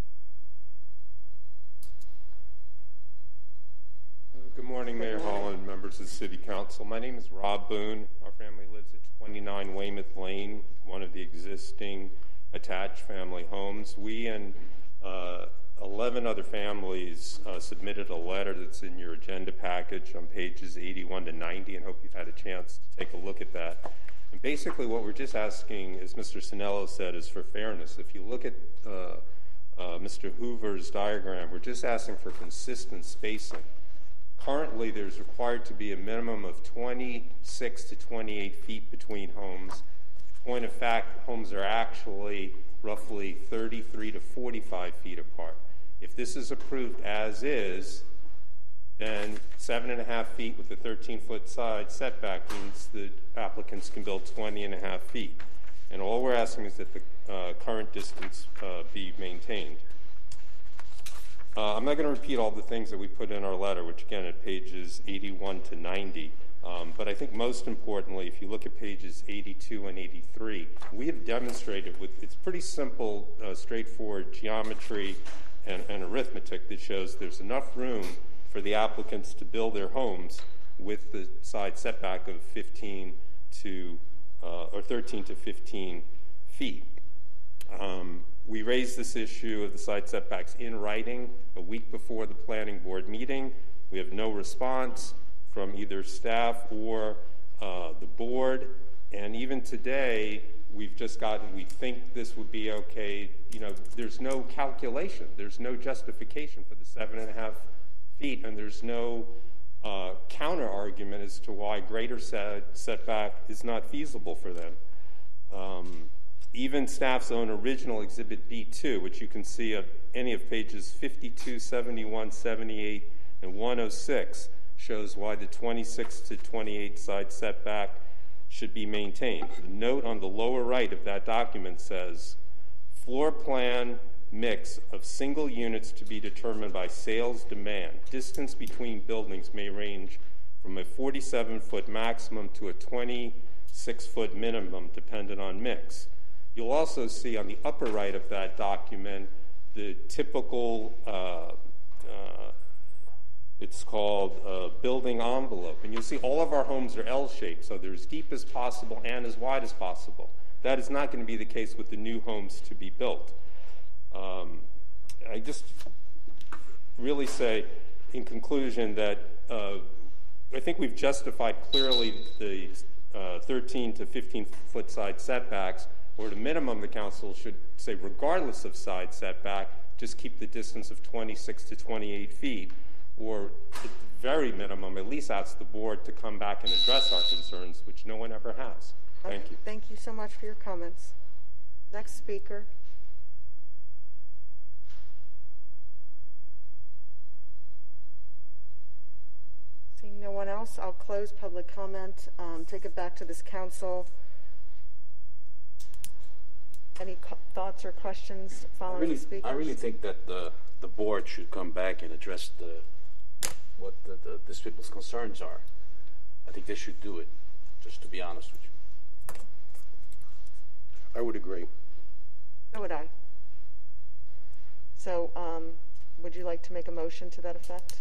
Good morning, Mayor Hall and members of the City Council. My name is Rob Boone. Our family lives at 29 Weymouth Lane, one of the existing attached family homes. We and 11 other families submitted a letter that's in your agenda package on pages 81 to 90, and hope you've had a chance to take a look at that. And basically what we're just asking, as Mr. Sinello said, is for fairness. If you look at Mr. Hoover's diagram, we're just asking for consistent spacing. Currently, there's required to be a minimum of 26 to 28 feet between homes. Point of fact, homes are actually roughly 33 to 45 feet apart. If this is approved as is, then 7.5 feet with a 13-foot side setback means the applicants can build 20.5 feet. And all we're asking is that the current distance be maintained. I'm not going to repeat all the things that we put in our letter, which again at pages 81 to 90. But I think most importantly, if you look at pages 82 and 83, we have demonstrated with, it's pretty simple, straightforward geometry and arithmetic that shows there's enough room for the applicants to build their homes with the side setback of 13 to 15 feet. We raised this issue of the side setbacks in writing a week before the planning board meeting. We have no response from either staff or the board. And even today, we've just gotten, we think this would be okay. You know, there's no calculation. There's no justification for the 7.5 feet, and there's no counter argument as to why greater setback is not feasible for them. Even staff's own original Exhibit B2, which you can see of any of pages 52, 71, 78, and 106, shows why the 26 to 28 side setback should be maintained. The note on the lower right of that document says, floor plan mix of single units to be determined by sales demand. Distance between buildings may range from a 47-foot maximum to a 26-foot minimum, dependent on mix. You'll also see on the upper right of that document the typical, it's called building envelope. And you'll see all of our homes are L-shaped, so they're as deep as possible and as wide as possible. That is not going to be the case with the new homes to be built. I just really say, in conclusion, that I think we've justified clearly the 13 to 15-foot side setbacks, or at a minimum the council should say, regardless of side setback, just keep the distance of 26 to 28 feet, or at the very minimum, at least ask the board to come back and address our concerns, which no one ever has. Thank you. Thank you so much for your comments. Next speaker. Seeing no one else, I'll close public comment, take it back to this council. Any thoughts or questions following the speakers? I really think that the board should come back and address what these people's concerns are. I think they should do it, just to be honest with you. I would agree. So would I. So, would you like to make a motion to that effect?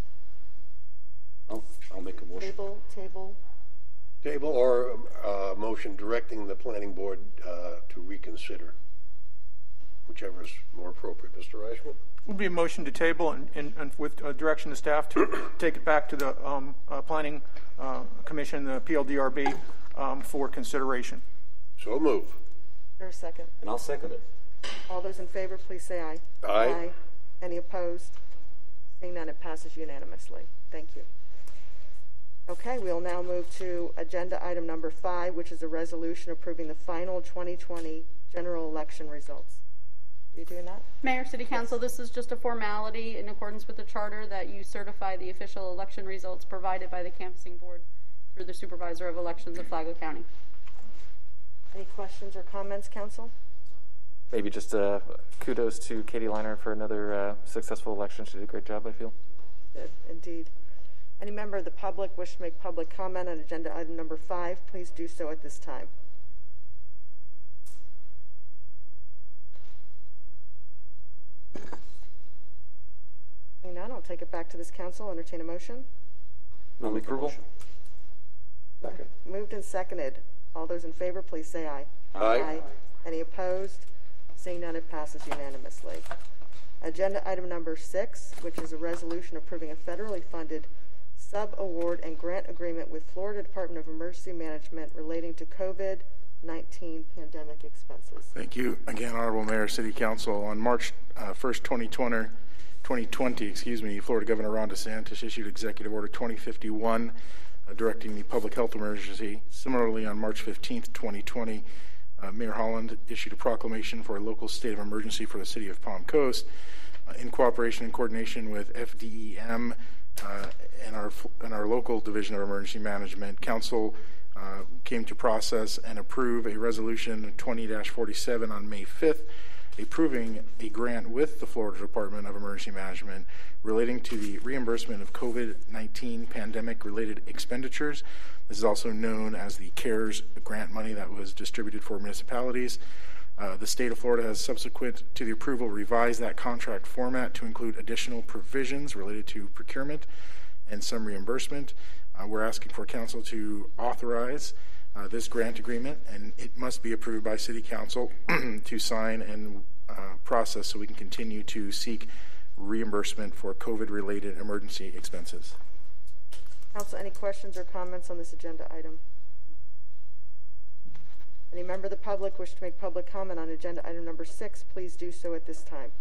I'll make a motion. Table or a motion directing the planning board to reconsider. Whichever is more appropriate. Mr. Reichman? It would be a motion to table and with direction to staff to take it back to the Planning Commission, the PLDRB, for consideration. So move. Or a second? And I'll second it. All those in favor, please say aye. Aye. Any opposed? Seeing none, it passes unanimously. Thank you. Okay, we'll now move to agenda item number 5, which is a resolution approving the final 2020 general election results. Are you doing that? Mayor, City Council, this is just a formality in accordance with the charter that you certify the official election results provided by the canvassing board through the Supervisor of Elections of Flagler County. Any questions or comments, Council? Maybe just kudos to Katie Liner for another successful election. She did a great job, I feel. Good, indeed. Any member of the public wish to make public comment on agenda item number 5, please do so at this time. Seeing none, I'll take it back to this council. Entertain a motion. I'll make a motion. Second. Moved and seconded. All those in favor, please say aye. Aye. Any opposed? Seeing none, it passes unanimously. Agenda item number 6, which is a resolution approving a federally funded sub-award and grant agreement with Florida Department of Emergency Management relating to COVID-19 pandemic expenses. Thank you again, Honorable Mayor, City Council. On March 1st, 2020, Florida Governor Ron DeSantis issued Executive Order 2051 directing the public health emergency. Similarly, on March 15th, 2020, Mayor Holland issued a proclamation for a local state of emergency for the city of Palm Coast. In cooperation and coordination with FDEM and our local division of emergency management, Council came to process and approve a resolution 20-47 on May 5th, approving a grant with the Florida Department of Emergency Management relating to the reimbursement of COVID-19 pandemic-related expenditures. This is also known as the CARES grant money that was distributed for municipalities. The state of Florida has, subsequent to the approval, revised that contract format to include additional provisions related to procurement and some reimbursement. We're asking for council to authorize this grant agreement, and it must be approved by City Council to sign and process so we can continue to seek reimbursement for COVID-related emergency expenses. Council, any questions or comments on this agenda item? Any member of the public wish to make public comment on agenda item number 6, please do so at this time.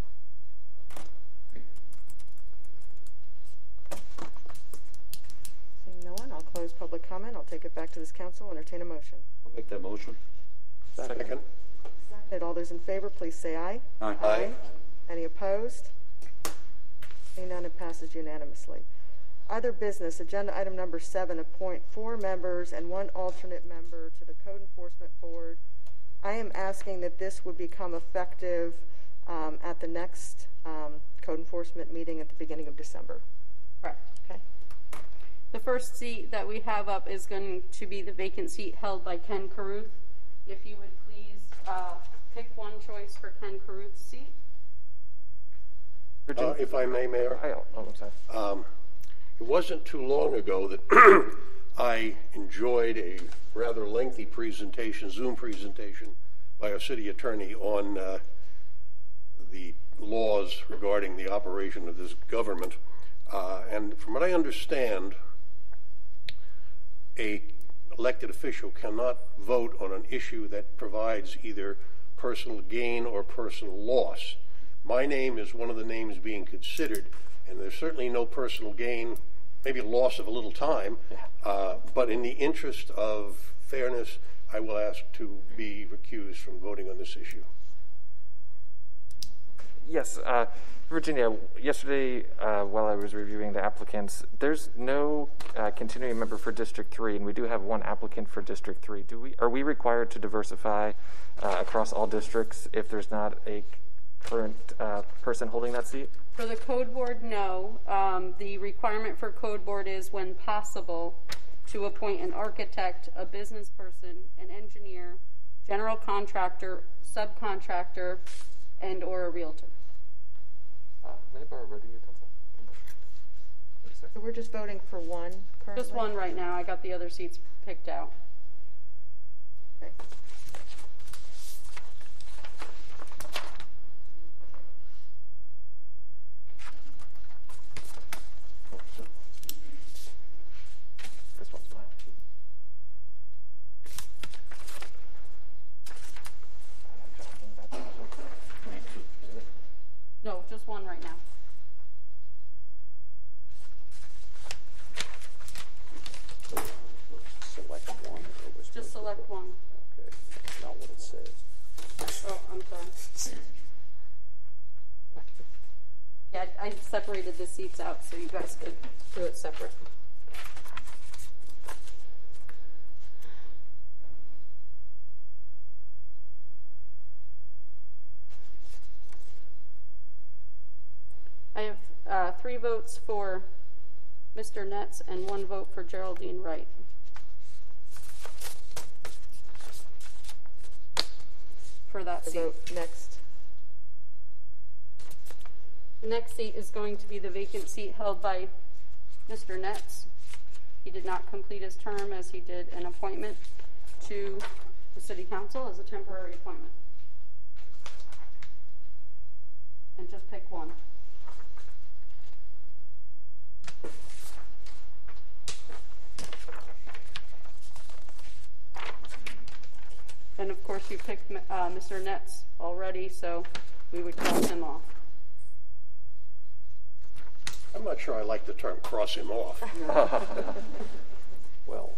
Seeing no one, I'll close public comment. I'll take it back to this council. Entertain a motion. I'll make that motion. Second. All those in favor, please say aye. Aye. Aye. Any opposed? Seeing none, it passes unanimously. Other business, agenda item number 7, appoint 4 members and 1 alternate member to the Code Enforcement Board. I am asking that this would become effective at the next Code Enforcement meeting at the beginning of December. Correct. Okay. The first seat that we have up is going to be the vacant seat held by Ken Carruth. If you would please pick one choice for Ken Carruth's seat. If I may, Mayor. I'm sorry. It wasn't too long ago that I enjoyed a rather lengthy presentation, Zoom presentation, by a city attorney on the laws regarding the operation of this government. And from what I understand, a elected official cannot vote on an issue that provides either personal gain or personal loss. My name is one of the names being considered, and there's certainly no personal gain, maybe a loss of a little time, but in the interest of fairness, I will ask to be recused from voting on this issue. Yes, Virginia, yesterday while I was reviewing the applicants, there's no continuing member for District 3, and we do have 1 applicant for District 3. Are we required to diversify across all districts if there's not a current person holding that seat? For the Code Board, no. The requirement for Code Board is, when possible, to appoint an architect, a business person, an engineer, general contractor, subcontractor, and or a realtor. May I borrow a reading utensil? So we're just voting for 1 currently? Just 1 right now. I got the other seats picked out. Okay. This one's mine. No, just 1 right now. Select one. Just select 1. Okay, that's not what it says. Oh, I'm sorry. Yeah, I separated the seats out so you guys could do it separate. I have 3 votes for Mr. Netz and 1 vote for Geraldine Wright. For that seat. Vote next. The next seat is going to be the vacant seat held by Mr. Netz. He did not complete his term as he did an appointment to the City Council as a temporary appointment. And just pick one. And of course you picked Mr. Netz already, so we would cross him off. I'm not sure I like the term cross him off. Well,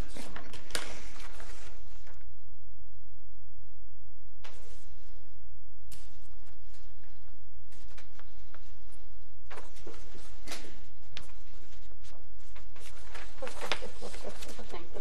Thank you.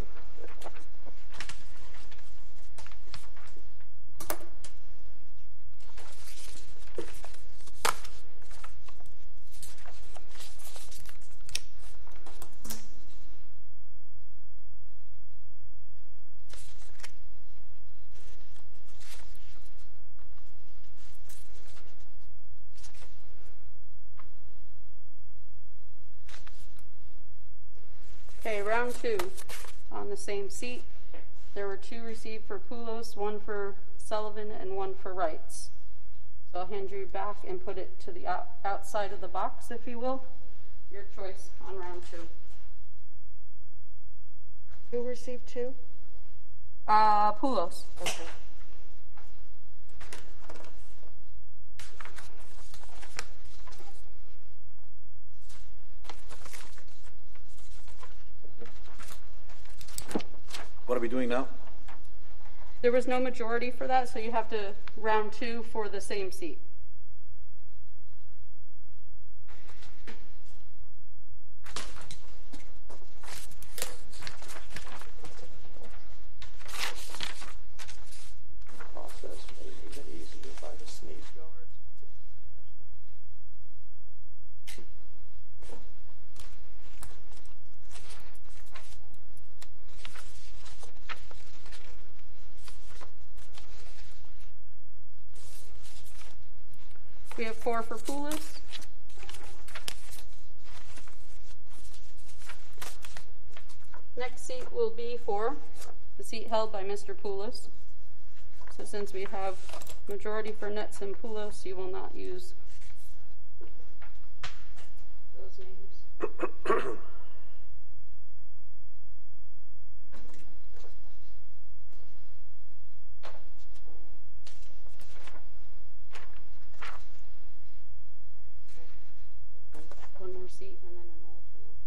Okay, round two on the same seat. There were 2 received for Poulos, 1 for Sullivan, and 1 for Wrights. So I'll hand you back and put it to the outside of the box, if you will. Your choice on round 2. Who received 2? Poulos. Okay. What are we doing now? There was no majority for that, so you have to round 2 for the same seat. process made even easier by the sneeze guards. We have 4 for Poulos. Next seat will be for the seat held by Mr. Poulos. So since we have majority for Netz and Poulos, you will not use those names. One more seat and then an alternate.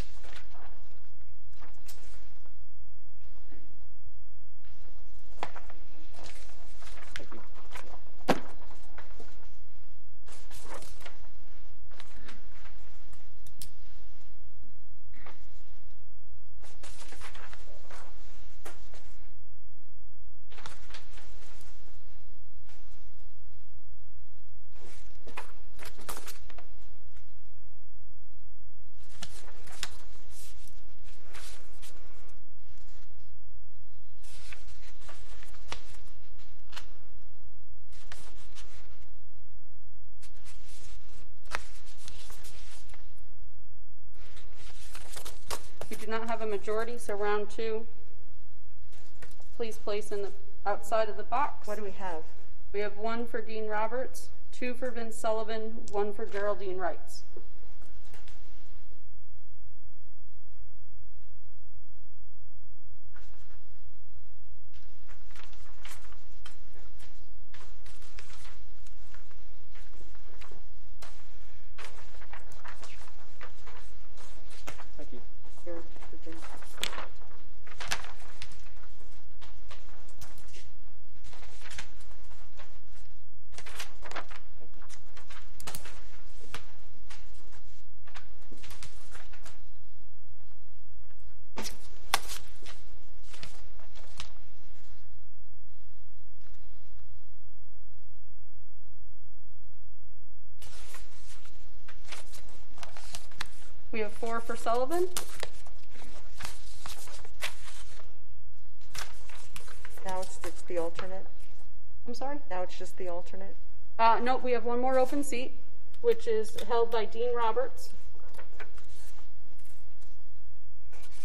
We do not have a majority, so round 2, please place in the outside of the box. What do we have? We have 1 for Dean Roberts, 2 for Vince Sullivan, 1 for Geraldine Wrights. Thank you. Here, Virginia. We have 4 for Sullivan. Now it's the alternate. I'm sorry? Now it's just the alternate. No, we have 1 more open seat, which is held by Dean Roberts.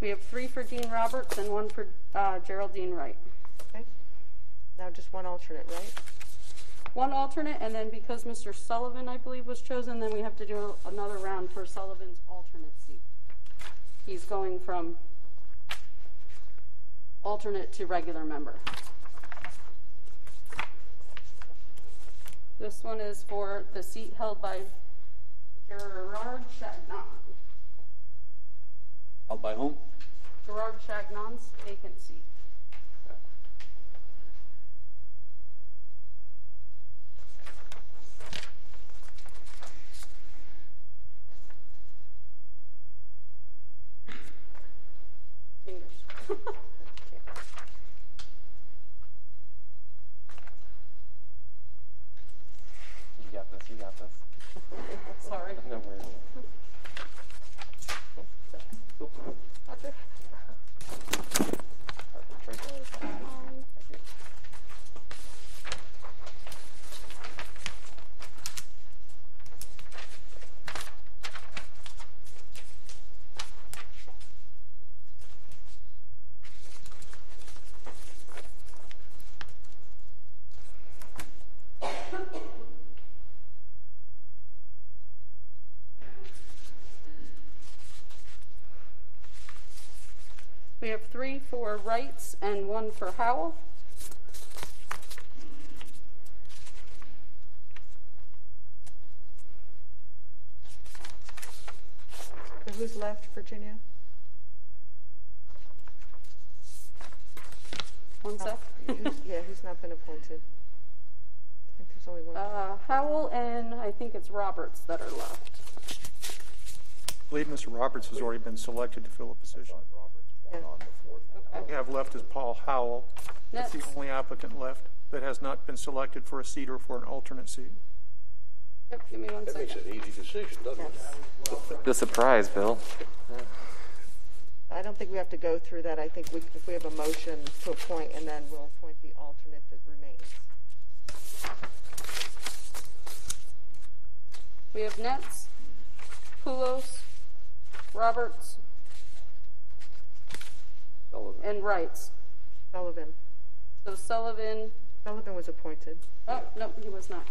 We have 3 for Dean Roberts and 1 for Geraldine Wright. Okay. Now just one alternate, right? 1 alternate, and then because Mr. Sullivan, I believe, was chosen, then we have to do another round for Sullivan's alternate seat. He's going from alternate to regular member. This one is for the seat held by Gerard Chagnon. Held by whom? Gerard Chagnon's vacant seat. You got this. Sorry. No worries. Roger. Thank you. We have 3 for Wrights and 1 for Howell. So who's left, Virginia? One sec. Who's not been appointed? I think there's only one. Howell and I think it's Roberts that are left. I believe Mr. Roberts has already been selected to fill a position. What we have left is Paul Howell. That's the only applicant left that has not been selected for a seat or for an alternate seat. Yep, give me one second. That makes an easy decision, doesn't it? The surprise, Bill. I don't think we have to go through that. I think if we have a motion to appoint, and then we'll appoint the alternate that remains. We have Netz, Poulos, Roberts, Sullivan. and Wrights. Sullivan. So Sullivan was appointed. Oh, no, he was not.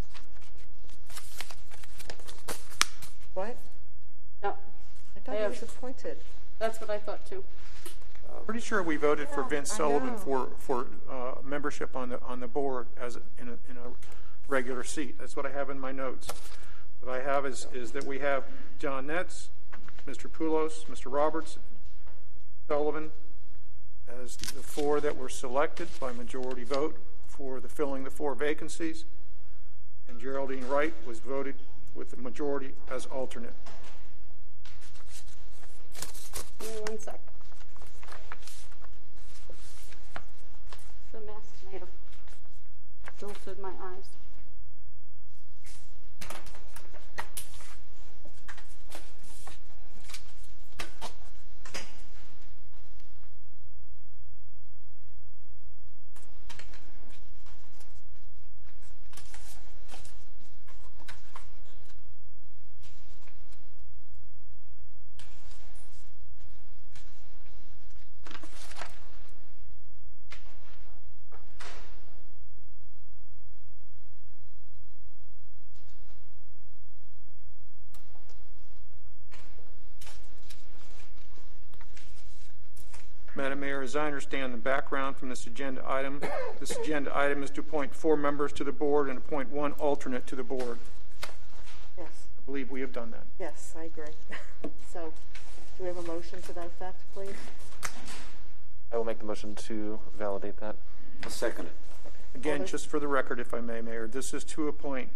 What? No. I thought he was appointed. That's what I thought too. Pretty sure we voted for Vince Sullivan for membership on the board as in a regular seat. That's what I have in my notes. What I have is that we have John Netz, Mr. Poulos, Mr. Roberts, Sullivan as the 4 that were selected by majority vote for filling the 4 vacancies, and Geraldine Wright was voted with the majority as alternate. Give me one sec. The mess might have jolted my eyes. Madam Mayor, as I understand the background from this agenda item is to appoint 4 members to the board and appoint 1 alternate to the board. Yes. I believe we have done that. Yes, I agree. So, do we have a motion to that effect, please? I will make the motion to validate that. I'll second it. Again, just for the record, if I may, Mayor, this is to appoint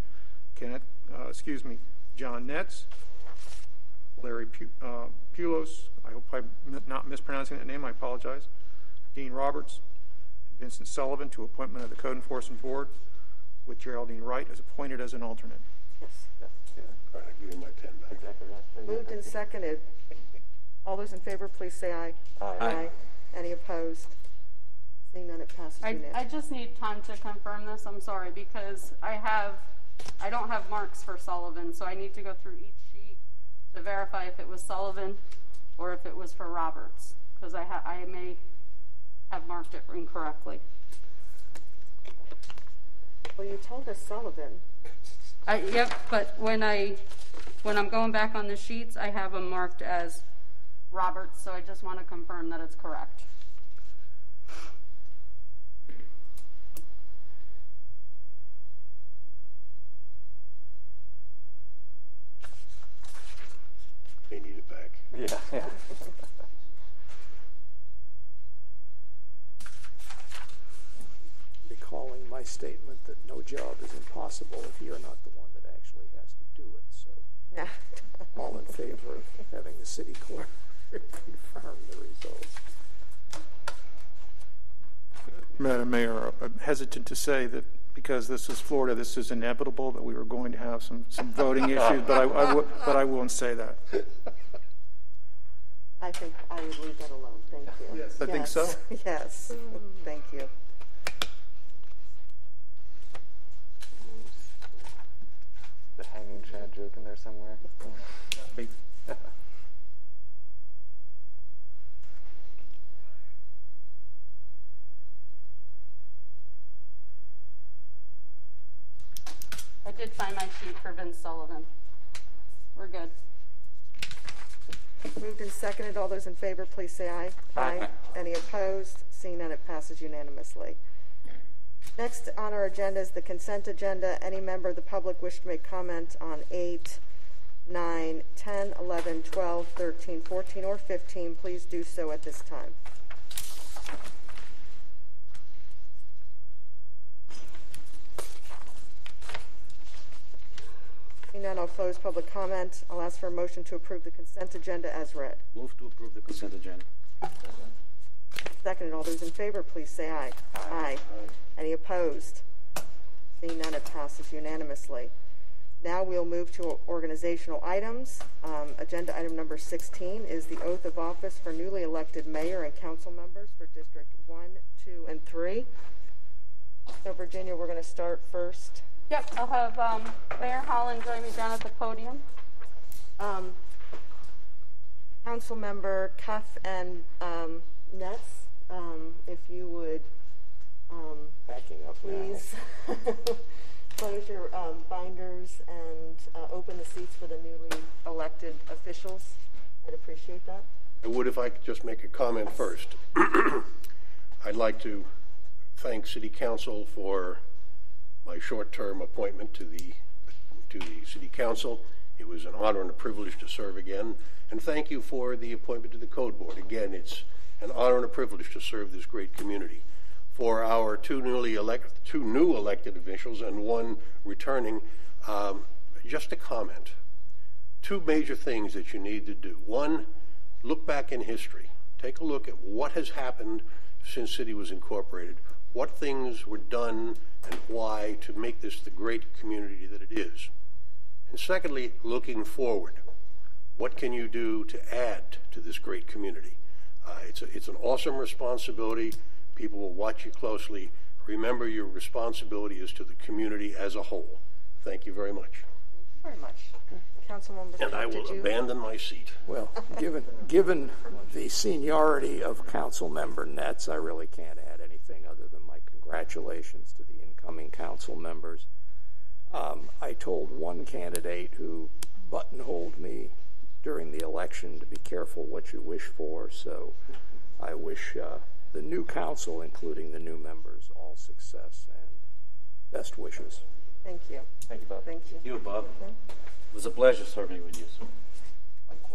John Netz, Larry Poulos, I hope I'm not mispronouncing that name, I apologize, Dean Roberts, and Vincent Sullivan to appointment of the Code Enforcement Board, with Geraldine Wright as appointed as an alternate. Yes. Yeah. All right, I'll give you my 10 back. Exactly right. Moved and seconded. All those in favor, please say aye. Aye. Any opposed? Seeing none, it passes unanimously. I just need time to confirm this. I'm sorry, because I don't have marks for Sullivan, so I need to go through each sheet to verify if it was Sullivan or if it was for Roberts, because I may have marked it incorrectly. Well, you told us Sullivan. Yep, but when I'm going back on the sheets, I have them marked as Roberts, so I just want to confirm that it's correct. They need it back. Yeah. Recalling my statement that no job is impossible if you're not the one that actually has to do it. So, all in favor of having the city clerk confirm the results. Madam Mayor, I'm hesitant to say that because this is Florida, this is inevitable, that we were going to have some voting issues, but I won't say that. I think I would leave that alone. Thank you. Yes. I think so. Yes. Thank you. The hanging Chad joke in there somewhere. I did find my sheet for Vince Sullivan. We're good. Moved and seconded. All those in favor, please say aye. Aye. Any opposed? Seeing none, it passes unanimously. Next on our agenda is the consent agenda. Any member of the public wish to make comment on 8, 9, 10, 11, 12, 13, 14, or 15, please do so at this time. Seeing none, I'll close public comment. I'll ask for a motion to approve the consent agenda as read. Move to approve the consent agenda. Seconded. All those in favor, please say aye. Aye. Any opposed? Seeing none, it passes unanimously. Now we'll move to organizational items. Agenda item number 16 is the oath of office for newly elected mayor and council members for District 1, 2, and 3. So, Virginia, we're going to start first. Yep, I'll have Mayor Holland join me down at the podium. Council member Cuff and Nets, if you would backing up, please close your binders and open the seats for the newly elected officials. I'd appreciate that. I would if I could just make a comment first. I'd like to thank City Council for my short-term appointment to the City Council. It was an honor and a privilege to serve again. And thank you for the appointment to the Code Board. Again, it's an honor and a privilege to serve this great community. For our two new elected officials and one returning, just a comment. Two major things that you need to do. One, look back in history. Take a look at what has happened since City was incorporated, what things were done and why to make this the great community that it is. And secondly, looking forward. What can you do to add to this great community? It's an awesome responsibility. People will watch you closely. Remember, your responsibility is to the community as a whole. Thank you very much. Very much. Councilmember, and I will abandon my seat. Well, given the seniority of Councilmember Nets, I really can't add anything other than my congratulations to the incoming council members. I told one candidate who buttonholed me during the election to be careful what you wish for, so I wish the new council, including the new members, all success and best wishes. Thank you. Thank you, Bob. Thank you. You, Bob. Okay. It was a pleasure serving with you, sir. Likewise.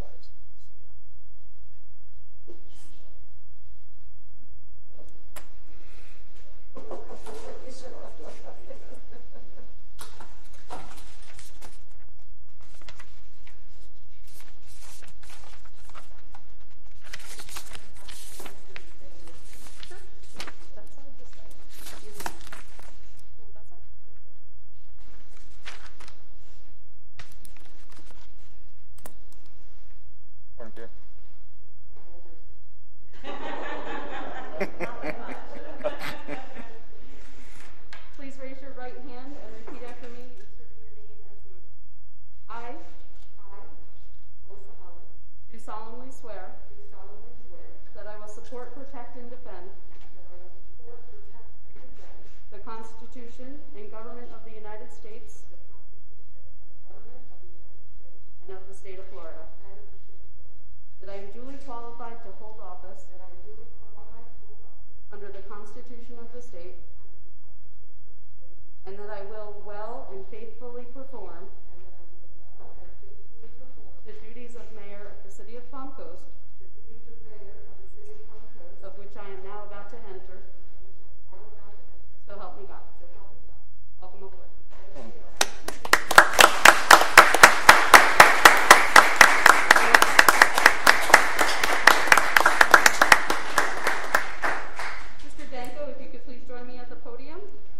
Please raise your right hand and repeat after me, inserting your name as noted. I, Melissa Holland, do solemnly swear that I will support, protect, and defend the Constitution and government of the United States and of the state of Florida. That I am duly qualified to hold office under the Constitution of the state, and that I will well and faithfully perform the duties of mayor of the city of Palm Coast, of which I am now about to enter. So help me God. Welcome aboard. Mr. Danko, if you could please join me at the podium.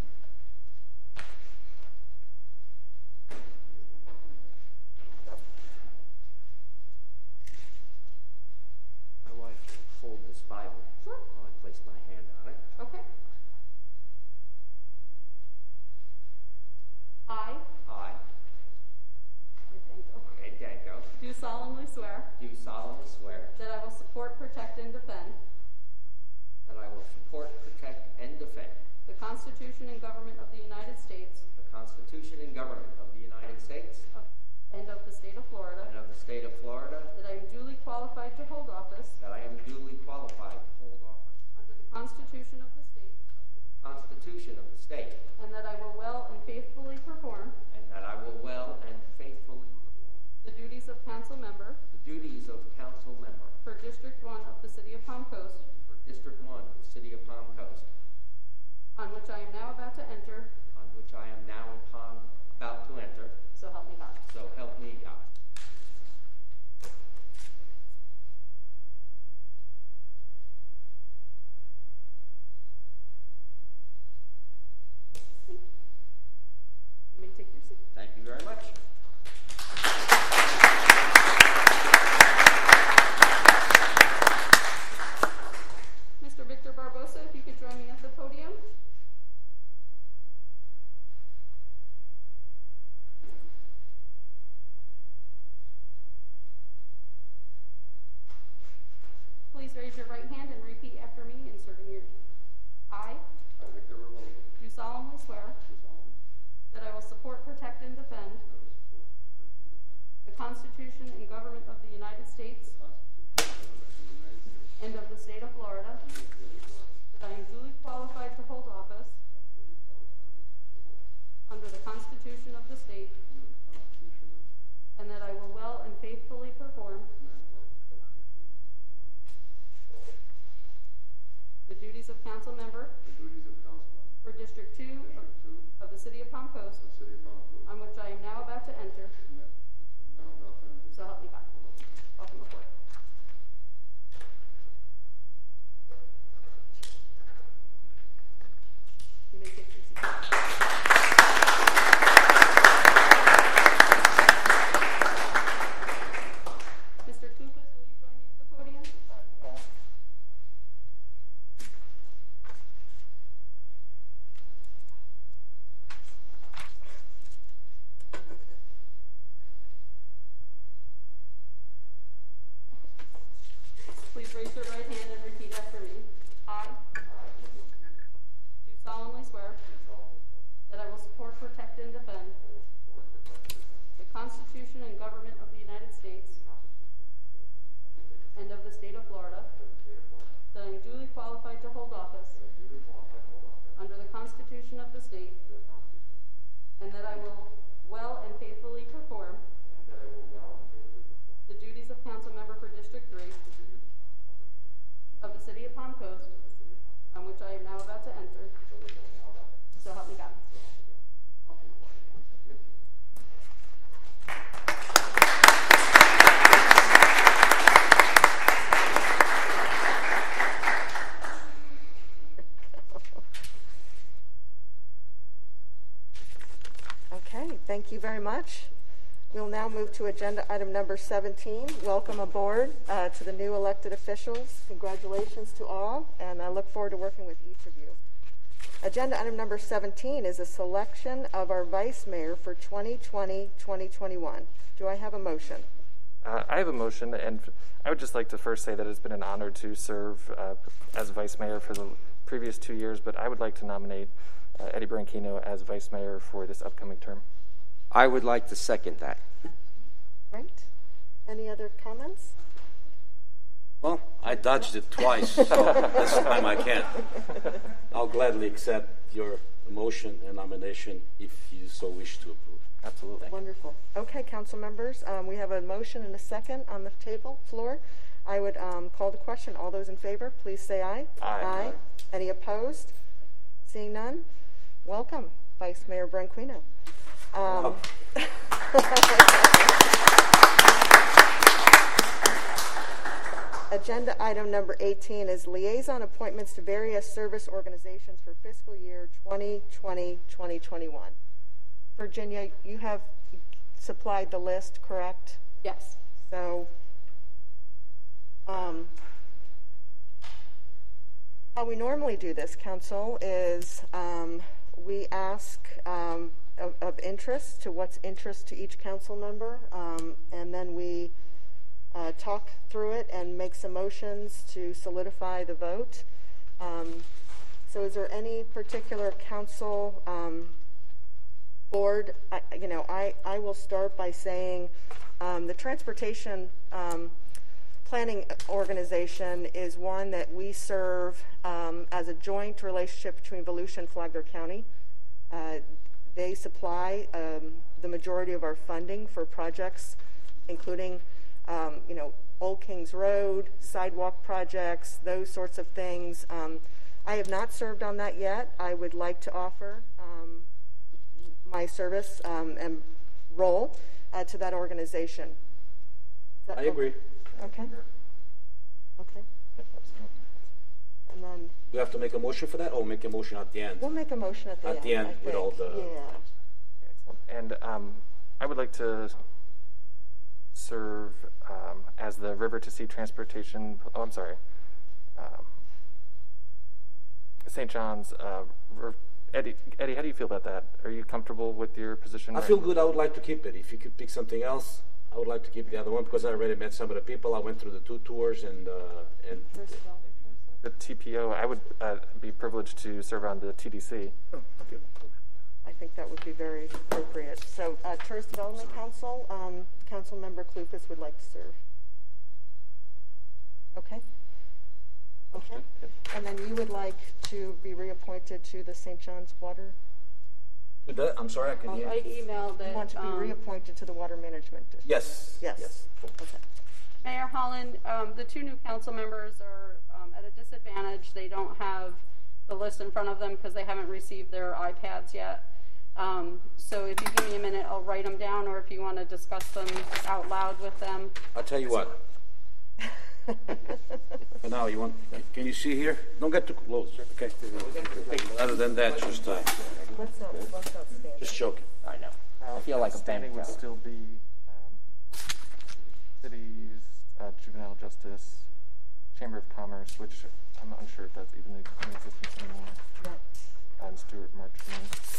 My wife will hold this Bible while I place my hand on it. Okay. I, Ed Danko, do solemnly swear do solemnly swear that I will support, protect, and defend that I will support, protect, and defend the Constitution and government of the United States the Constitution and government of the United States and of the state of Florida, and of the state of Florida, that I am duly qualified to hold office that I am duly qualified to hold office under the Constitution of the state, Constitution of the state, and that I will well and faithfully perform and that I will well and faithfully perform the duties of council member the duties of council member for District 1 of the city of Palm Coast, for District 1 of the city of Palm Coast, on which I am now about to enter. on which I am now about to enter. So help me God. So help me God. You may take your seat. Thank you very much. Mr. Victor Barbosa, if you could join me at the podium. Please raise your right hand and repeat after me, inserting your name. I do solemnly swear that I will support, protect, and defend the Constitution and government of the United States and of the state of Florida, that I am duly qualified to hold office under the Constitution of the state, and that I will well and faithfully perform the duties of council member for District 2 of the city of Palm Coast, on which I am now about to enter. So help me God. Welcome aboard. You may take your seat. Mr. Kupas, will you join me at the podium? Please raise your right hand and repeat after me. I do solemnly swear that I will support, protect, and defend the Constitution and government of the United States and of the state of Florida, that I am duly qualified to hold office under the Constitution of the state, and that I will well and faithfully perform the duties of council member for District 3 of the city of Palm Coast, on which I am now about to enter. So help me God. Okay, thank you very much. We'll now move to agenda item number 17. Welcome aboard to the new elected officials. Congratulations to all, and I look forward to working with each of you. Agenda item number 17 is a selection of our vice mayor for 2020-2021. Do I have a motion? I have a motion, and I would just like to first say that it's been an honor to serve as vice mayor for the previous 2 years, but I would like to nominate Eddie Branchino as vice mayor for this upcoming term. I would like to second that. Right. Any other comments? Well, I dodged it twice, so this time I can't. I'll gladly accept your motion and nomination if you so wish to approve. Absolutely. Wonderful. Okay, council members, we have a motion and a second on the floor. I would call the question. All those in favor, please say aye. Aye. Any opposed? Seeing none, welcome, Vice Mayor Branquino. Agenda item number 18 is liaison appointments to various service organizations for fiscal year 2020-2021. Virginia, you have supplied the list, correct? Yes. So, how we normally do this, council, is we ask of interest to what's interest to each council member, and then we talk through it and make some motions to solidify the vote. So is there any particular council board? I will start by saying the transportation planning organization is one that we serve as a joint relationship between Volusia and Flagler County. They supply the majority of our funding for projects, including Old Kings Road, sidewalk projects, those sorts of things. I have not served on that yet. I would like to offer my service and role to that organization. I agree. Okay. Okay. And then Do you have to make a motion for that, or make a motion at the end? we'll make a motion at the end. At the end, I with all think. the... Yeah. Excellent. And I would like to serve as the River to Sea Transportation, St. John's. Eddie, how do you feel about that? Are you comfortable with your position? I feel good. I would like to keep it. If you could pick something else, I would like to keep the other one because I already met some of the people. I went through the 2 tours and the TPO. I would be privileged to serve on the TDC. Oh, okay. I think that would be very appropriate. So, Tourist Development Council, Council Member Klukas would like to serve. Okay? Okay. And then you would like to be reappointed to the St. John's Water? I'm sorry, I can hear. I emailed it. You want to be reappointed to the Water Management District? Yes. Yes. Okay. Mayor Holland, the 2 new council members are at a disadvantage. They don't have the list in front of them because they haven't received their iPads yet. So if you give me a minute, I'll write them down, or if you want to discuss them out loud with them. I'll tell you what. For now, can you see here? Don't get too close. Okay. Other than that, just joking. I know. I feel like a Standing bank would teller. still be cities, juvenile justice, Chamber of Commerce, which I'm unsure if that's even in existence anymore, and Stuart Marchman.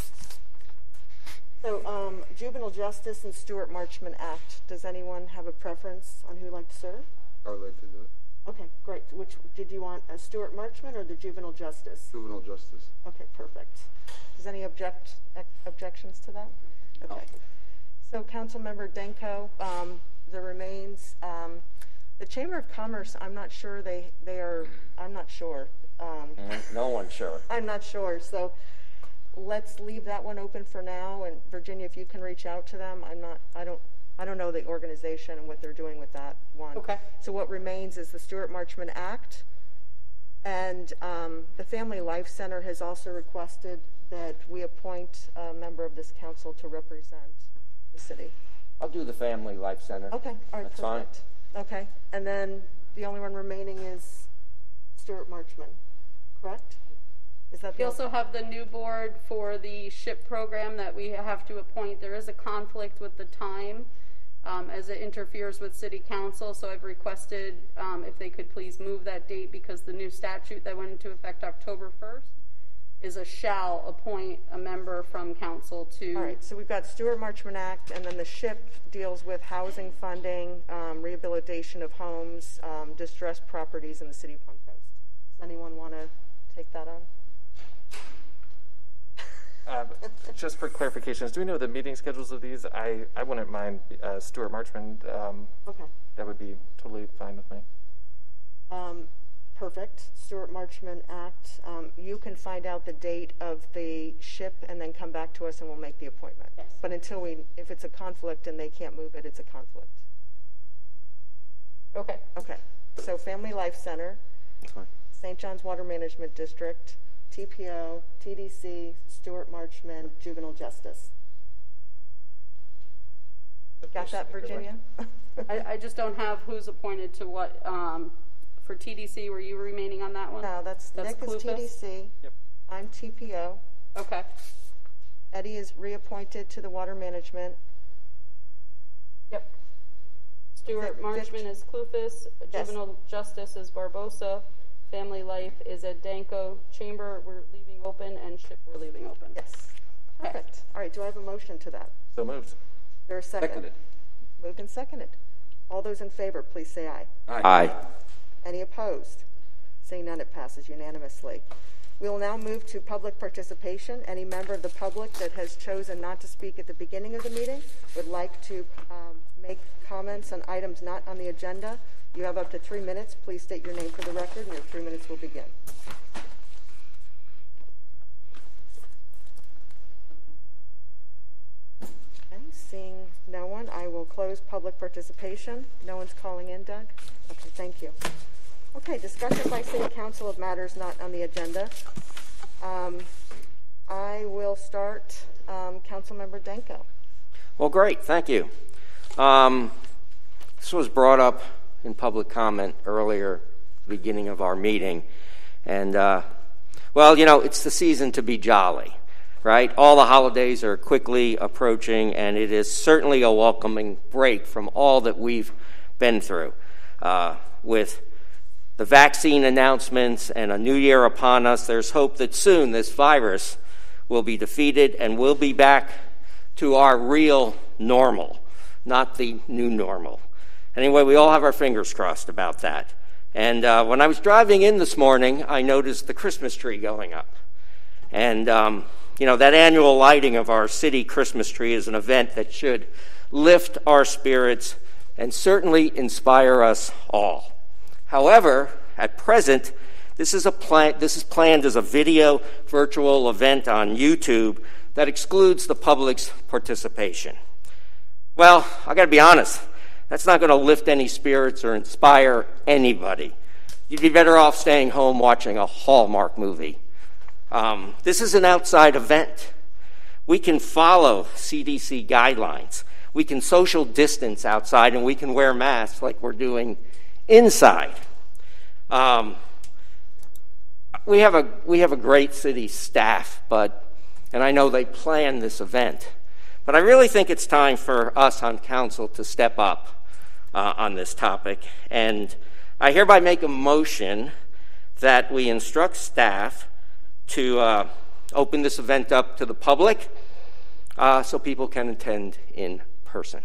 So, Juvenile Justice and Stuart Marchman Act. Does anyone have a preference on who would like to serve? I would like to do it. Okay, great. Which did you want, Stuart Marchman or the Juvenile Justice? Juvenile Justice. Okay, perfect. Does any objections to that? Okay. So, Councilmember Denko, there remains the Chamber of Commerce. I'm not sure they are. I'm not sure. No one's sure. I'm not sure. So, let's leave that one open for now. And Virginia, if you can reach out to them, I don't know the organization and what they're doing with that one. Okay. So what remains is the Stuart Marchman Act, and the Family Life Center has also requested that we appoint a member of this council to represent the city. I'll do the Family Life Center. Okay, all right, That's perfect. fine. Okay, and then the only one remaining is Stuart Marchman, correct? Is that We also have the new board for the SHIP program that we have to appoint. There is a conflict with the time as it interferes with city council, so I've requested if they could please move that date because the new statute that went into effect October 1st is a shall appoint a member from council to. All right, so we've got Stewart-Marchman Act, and then the SHIP deals with housing funding, rehabilitation of homes, distressed properties in the city of Palm Coast. Does anyone want to take that on? Just for clarifications, do we know the meeting schedules of these? I wouldn't mind Stewart-Marchman. Okay. That would be totally fine with me. Perfect. Stewart-Marchman Act. You can find out the date of the SHIP and then come back to us and we'll make the appointment. Yes. But until if it's a conflict and they can't move it, it's a conflict. Okay. Okay. So Family Life Center, St. John's Water Management District, TPO, TDC, Stewart-Marchman, Juvenile Justice. Got that, Virginia? I just don't have who's appointed to what. For TDC, were you remaining on that one? No, that's Nick is TDC. Yep. I'm TPO. Okay. Eddie is reappointed to the Water Management. Yep. Stewart-Marchman is Clufus. Yes. Juvenile Justice is Barbosa. Family Life is at Danko. Chamber, we're leaving open, and SHIP, we're leaving open. Yes. Perfect. All right, do I have a motion to that? So moved. Is there a second? Seconded. Moved and seconded. All those in favor, please say aye. Aye. Any opposed? Seeing none, it passes unanimously. We will now move to public participation. Any member of the public that has chosen not to speak at the beginning of the meeting would like to make comments on items not on the agenda. You have up to 3 minutes. Please state your name for the record, and your 3 minutes will begin. Okay, seeing no one, I will close public participation. No one's calling in, Doug? Okay, thank you. Okay, discussion by City Council of matters not on the agenda. I will start. Councilmember Danko. Well, great. Thank you. This was brought up in public comment earlier, beginning of our meeting. And, well, you know, it's the season to be jolly, right? All the holidays are quickly approaching, and it is certainly a welcoming break from all that we've been through. With the vaccine announcements and a new year upon us, there's hope that soon this virus will be defeated and we'll be back to our real normal, not the new normal. Anyway, we all have our fingers crossed about that. And when I was driving in this morning, I noticed the Christmas tree going up. And, you know, that annual lighting of our city Christmas tree is an event that should lift our spirits and certainly inspire us all. However, at present, this is planned as a video virtual event on YouTube that excludes the public's participation. Well, I got to be honest, that's not going to lift any spirits or inspire anybody. You'd be better off staying home watching a Hallmark movie. This is an outside event. We can follow CDC guidelines. We can social distance outside, and we can wear masks like we're doing inside. We have a great city staff, and I know they planned this event. But I really think it's time for us on council to step up on this topic. And I hereby make a motion that we instruct staff to open this event up to the public so people can attend in person.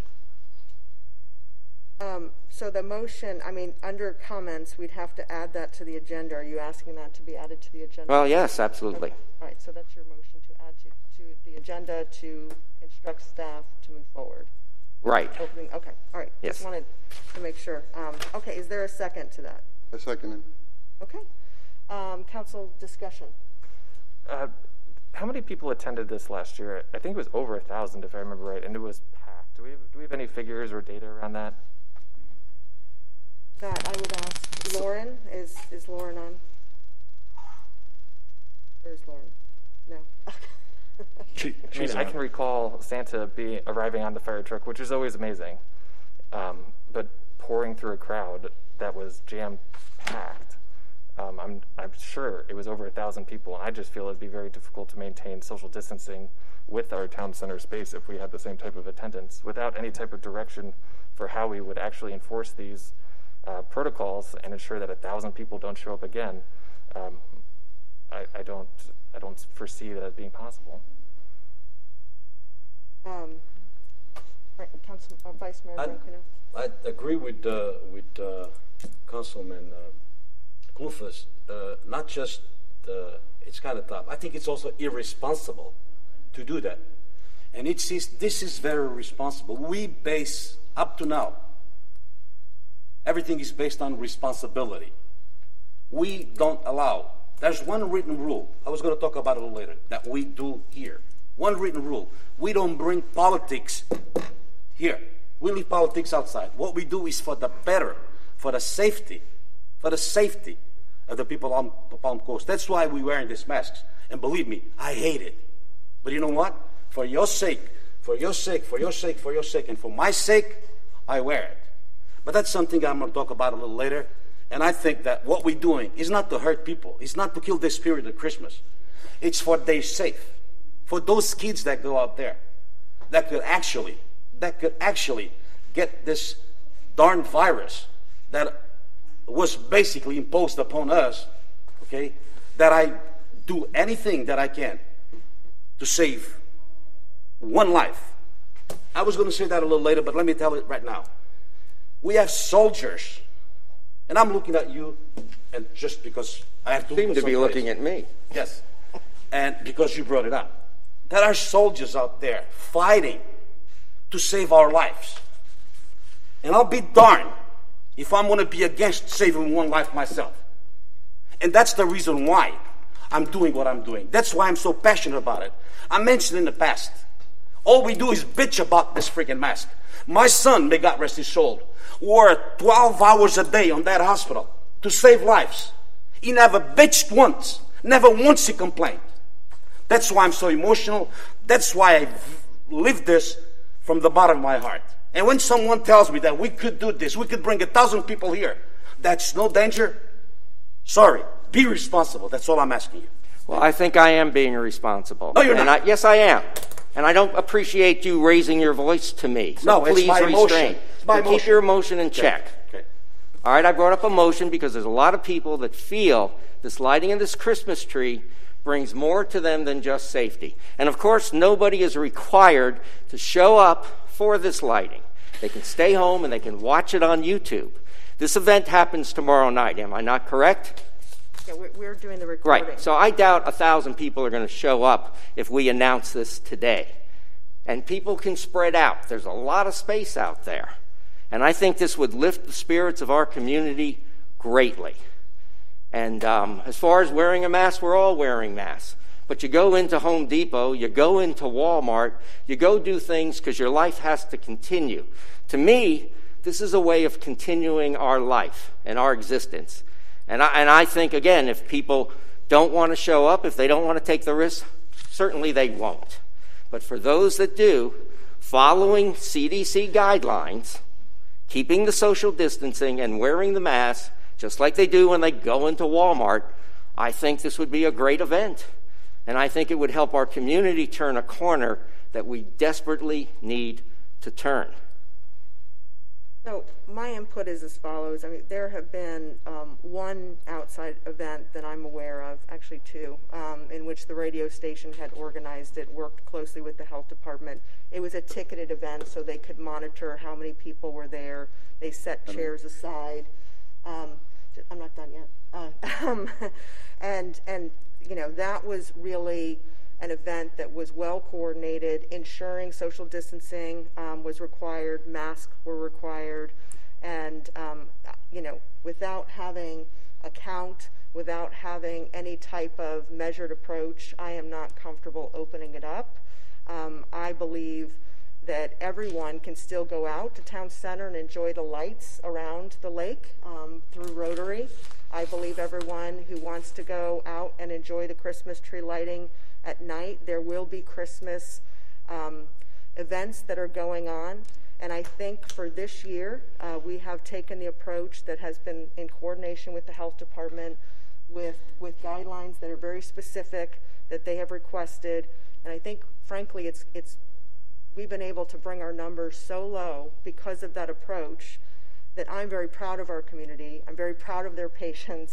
So the motion, I mean, under comments, we'd have to add that to the agenda. Are you asking that to be added to the agenda? Well, yes, absolutely. Okay. All right, so that's your motion to add to the agenda to instruct staff to move forward. Right. Opening. Okay, all right. Yes. Just wanted to make sure. Okay, is there a second to that? I second it. Okay. Council discussion. How many people attended this last year? I think it was over 1,000, if I remember right, and it was packed. Do we have any figures or data around that? That I would ask Lauren. Is Lauren on? Where's Lauren? No. I can recall Santa arriving on the fire truck, which is always amazing, but pouring through a crowd that was jam-packed. I'm sure it was over 1,000 people, and I just feel it'd be very difficult to maintain social distancing with our town center space if we had the same type of attendance without any type of direction for how we would actually enforce these protocols and ensure that 1,000 people don't show up again. I don't foresee that being possible. Council, Vice Mayor Branquinho. I agree with Councilman Clufus. Not just it's kind of tough. I think it's also irresponsible to do that. And this is very responsible. We base, up to now, everything is based on responsibility. We don't allow. There's one written rule. I was going to talk about it a little later, that we do here. One written rule. We don't bring politics here. We leave politics outside. What we do is for the better, for the safety of the people on the Palm Coast. That's why we're wearing these masks. And believe me, I hate it. But you know what? For your sake, and for my sake, I wear it. But that's something I'm going to talk about a little later. And I think that what we're doing is not to hurt people. It's not to kill the spirit of Christmas. It's for their sake. For those kids that go out there that could actually get this darn virus that was basically imposed upon us, okay, that I do anything that I can to save one life. I was going to say that a little later, but let me tell it right now. We have soldiers, and I'm looking at you, and just because I have to seem to be looking at me. Yes, and because you brought it up. There are soldiers out there fighting to save our lives. And I'll be darned if I'm going to be against saving one life myself. And that's the reason why I'm doing what I'm doing. That's why I'm so passionate about it. I mentioned in the past, all we do is bitch about this freaking mask. My son, may God rest his soul, wore 12 hours a day on that hospital to save lives. He never bitched once. Never once he complained. That's why I'm so emotional. That's why I live this from the bottom of my heart. And when someone tells me that we could do this, we could bring 1,000 people here, that's no danger. Sorry, be responsible. That's all I'm asking you. Well, I think I am being responsible. No, you're not. Yes, I am. And I don't appreciate you raising your voice to me. So no, please it's my restrain. emotion. It's my emotion. Keep your emotion in check. Okay. All right, I brought up emotion because there's a lot of people that feel this lighting of this Christmas tree brings more to them than just safety. And of course, nobody is required to show up for this lighting. They can stay home and they can watch it on YouTube. This event happens tomorrow night. Am I not correct? Yeah, we're doing the recording. Right. So I doubt 1,000 people are going to show up if we announce this today. And people can spread out. There's a lot of space out there. And I think this would lift the spirits of our community greatly. And as far as wearing a mask, we're all wearing masks. But you go into Home Depot, you go into Walmart, you go do things because your life has to continue. To me, this is a way of continuing our life and our existence. And I think, again, if people don't want to show up, if they don't want to take the risk, certainly they won't. But for those that do, following CDC guidelines, keeping the social distancing and wearing the mask, just like they do when they go into Walmart, I think this would be a great event. And I think it would help our community turn a corner that we desperately need to turn. So my input is as follows. I mean, there have been one outside event that I'm aware of, actually two, in which the radio station had organized it, worked closely with the health department. It was a ticketed event, so they could monitor how many people were there. They set chairs aside. I'm not done yet. And you know, that was really an event that was well coordinated, ensuring social distancing was required, masks were required, and you know, without having a count, without having any type of measured approach, I am not comfortable opening it up. I believe that everyone can still go out to Town Center and enjoy the lights around the lake through Rotary. I believe everyone who wants to go out and enjoy the Christmas tree lighting at night, there will be Christmas events that are going on. And I think for this year, we have taken the approach that has been in coordination with the health department, with guidelines that are very specific that they have requested. And I think, frankly, we've been able to bring our numbers so low because of that approach that I'm very proud of our community. I'm very proud of their patience.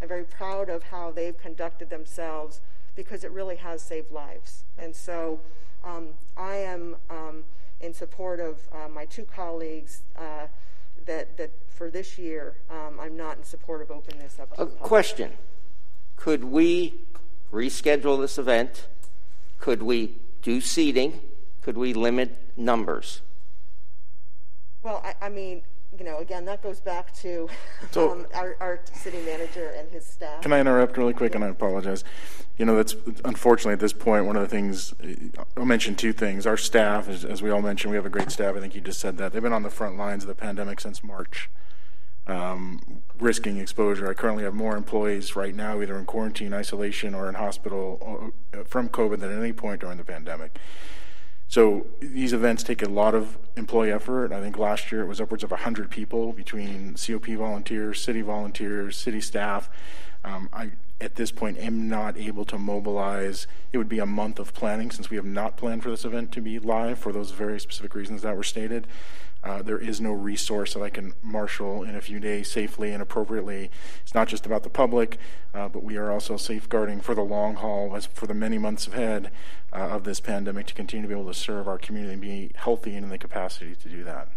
I'm very proud of how they've conducted themselves because it really has saved lives. And so I am in support of my two colleagues that for this year, I'm not in support of opening this up to the public. Question. Could we reschedule this event? Could we do seating? Could we limit numbers? Well, I mean, you know, again, that goes back to our city manager and his staff. Can I interrupt really quick? And I apologize. You know, that's unfortunately at this point, one of the things, I'll mention two things. Our staff, as we all mentioned, we have a great staff. I think you just said that. They've been on the front lines of the pandemic since March, risking exposure. I currently have more employees right now, either in quarantine, isolation, or in hospital from COVID than at any point during the pandemic. So these events take a lot of employee effort. I think last year it was upwards of 100 people between COP volunteers, city staff. I, at this point, am not able to mobilize. It would be a month of planning since we have not planned for this event to be live for those very specific reasons that were stated. There is no resource that I can marshal in a few days safely and appropriately. It's not just about the public, but we are also safeguarding for the long haul, as for the many months ahead of this pandemic, to continue to be able to serve our community and be healthy and in the capacity to do that.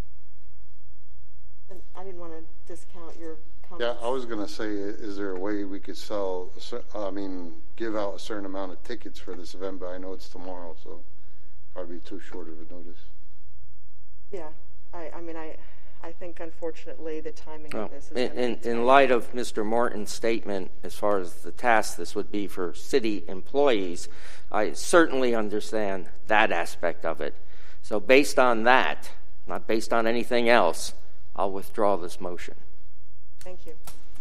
And I didn't want to discount your comments. Yeah, I was going to say, is there a way we could give out a certain amount of tickets for this event, but I know it's tomorrow, so probably too short of a notice. Yeah, I think unfortunately the timing of this is in light of Mr. Morton's statement as far as the task this would be for city employees, I certainly understand that aspect of it. So based on that, not based on anything else, I'll withdraw this motion. Thank you.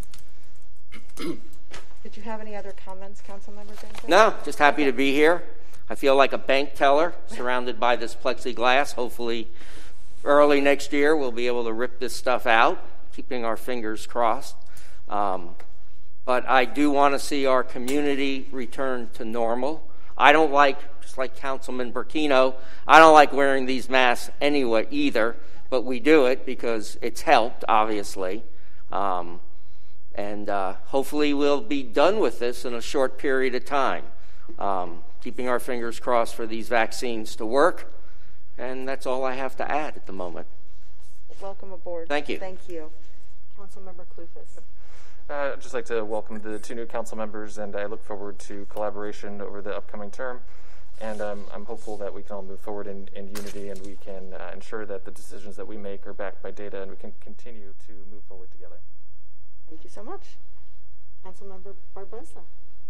Did you have any other comments, Councilmember Jenkins? No, just happy to be here. I feel like a bank teller surrounded by this plexiglass. Hopefully early next year, we'll be able to rip this stuff out, keeping our fingers crossed. But I do want to see our community return to normal. I don't like, just like Councilman Burkino, I don't like wearing these masks anyway either, but we do it because it's helped, obviously. And hopefully we'll be done with this in a short period of time. Keeping our fingers crossed for these vaccines to work. And that's all I have to add at the moment. Welcome aboard. Thank you. Thank you. Councilmember Clufus. I'd just like to welcome the two new council members, and I look forward to collaboration over the upcoming term. And I'm hopeful that we can all move forward in unity, and we can ensure that the decisions that we make are backed by data, and we can continue to move forward together. Thank you so much. Councilmember Barbosa.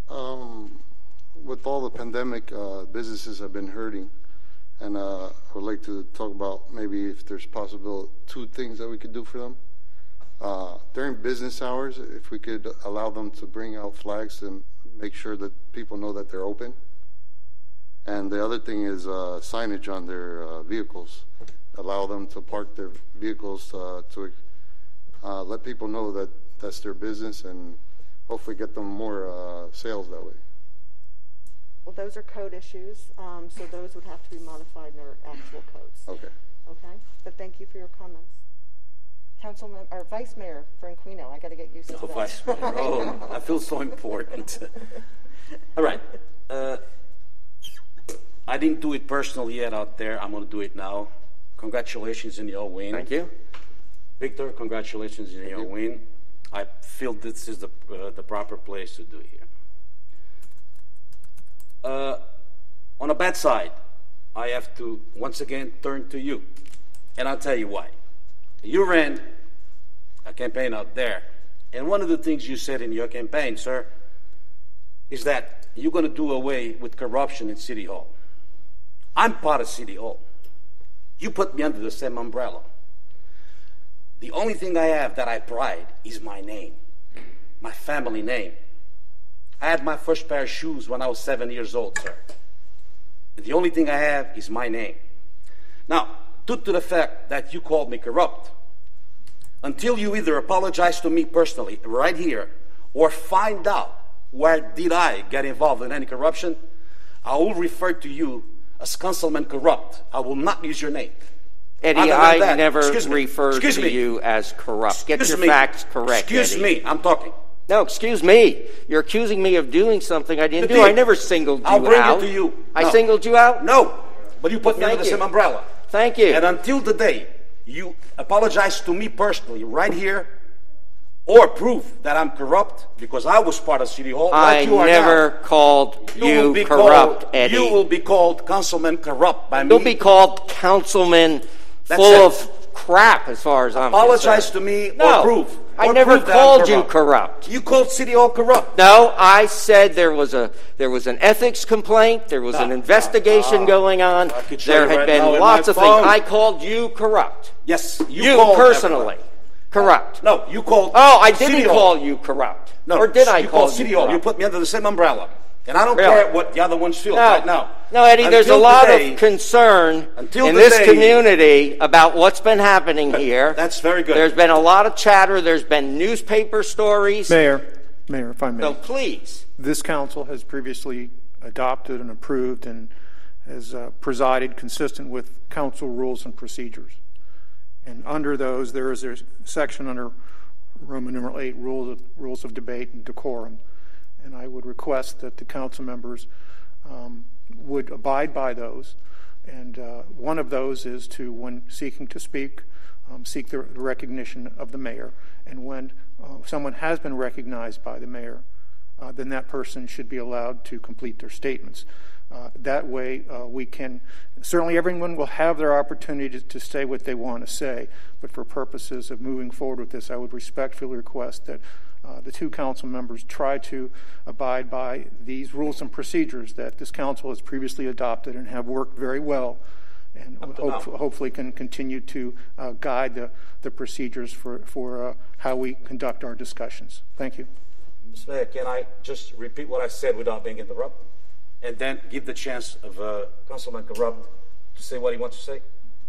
With all the pandemic, businesses have been hurting. And I would like to talk about maybe if there's possible two things that we could do for them. During business hours, if we could allow them to bring out flags and make sure that people know that they're open. And the other thing is signage on their vehicles. Allow them to park their vehicles to let people know that that's their business and hopefully get them more sales that way. Well, those are code issues, so those would have to be modified in our actual codes. Okay. Okay, but thank you for your comments. Councilman or Vice Mayor Franquino, I got to get used to that. Vice Mayor. Oh, I feel so important. All right. I didn't do it personally yet out there. I'm going to do it now. Congratulations in your win. Thank you. Victor, congratulations in your win. I feel this is the proper place to do it here. On a bad side, I have to once again turn to you, and I'll tell you why. You ran a campaign out there, and one of the things you said in your campaign, sir, is that you're going to do away with corruption in City Hall. I'm part of City Hall. You put me under the same umbrella. The only thing I have that I pride is my name, my family name. I had my first pair of shoes when I was 7 years old, sir. And the only thing I have is my name. Now, due to the fact that you called me corrupt, until you either apologize to me personally right here or find out where did I get involved in any corruption, I will refer to you as Councilman Corrupt. I will not use your name. Eddie, I never referred to you as corrupt. Get your facts correct, Excuse Eddie. me, I'm talking. No, excuse me. You're accusing me of doing something I didn't do. I never singled you out. I'll bring it to you. I singled you out? No, but you put me under the same umbrella. Thank you. And until the day you apologize to me personally right here, or prove that I'm corrupt because I was part of City Hall, like you are now. I never called you corrupt, Eddie. You will be called Councilman Corrupt by me. You'll be called Councilman full of crap as far as I'm concerned. Apologize to me or prove. I never called you corrupt. You called City Hall corrupt. No, I said there was an ethics complaint, there was an investigation going on, there had been lots of things. I called you corrupt. Yes, you personally. Corrupt. No, you called. Oh, I didn't call you corrupt. No, or did I you call called City Hall? You put me under the same umbrella, and I don't Really? care what the other ones feel right now. No, Eddie. There's a Until lot today- of concern until in the this day- community about what's been happening here. That's very good. There's been a lot of chatter. There's been newspaper stories. Mayor, if I may. So please. This council has previously adopted and approved and has presided consistent with council rules and procedures. And under those, there is a section under Roman numeral 8, rules of debate and decorum. And I would request that the council members would abide by those. And one of those is to, when seeking to speak, seek the recognition of the mayor. And when someone has been recognized by the mayor, then that person should be allowed to complete their statements. That way, we can, certainly everyone will have their opportunity to say what they want to say, but for purposes of moving forward with this, I would respectfully request that the two council members try to abide by these rules and procedures that this council has previously adopted and have worked very well, and hopefully can continue to guide the procedures for how we conduct our discussions. Thank you. Mr. Mayor, can I just repeat what I said without being interrupted? And then give the chance of Councilman Corrupt to say what he wants to say?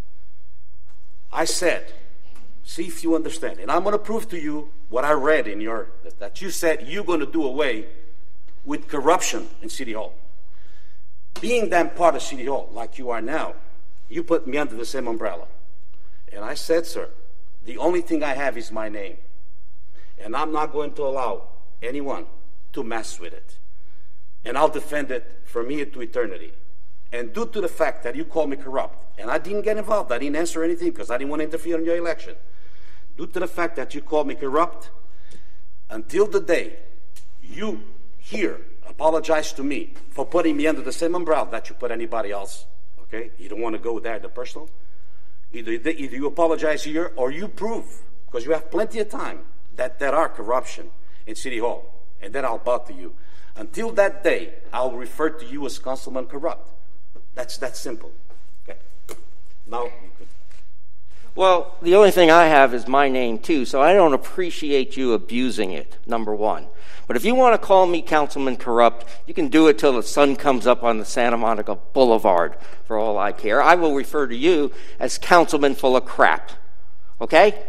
I said, see if you understand, and I'm going to prove to you what I read in that you said you're going to do away with corruption in City Hall. Being then part of City Hall, like you are now, you put me under the same umbrella. And I said, sir, the only thing I have is my name. And I'm not going to allow anyone to mess with it. And I'll defend it from here to eternity. And due to the fact that you called me corrupt, and I didn't get involved, I didn't answer anything because I didn't want to interfere in your election. Due to the fact that you called me corrupt, until the day you here apologize to me for putting me under the same umbrella that you put anybody else, okay? You don't want to go there, the personal. Either you apologize here or you prove, because you have plenty of time, that there are corruption in City Hall. And then I'll bow to you. Until that day, I'll refer to you as Councilman Corrupt. That's that simple. Okay. Now you could. Well, the only thing I have is my name too, so I don't appreciate you abusing it, number one. But if you want to call me Councilman Corrupt, you can do it till the sun comes up on the Santa Monica Boulevard, for all I care. I will refer to you as Councilman Full of Crap. Okay?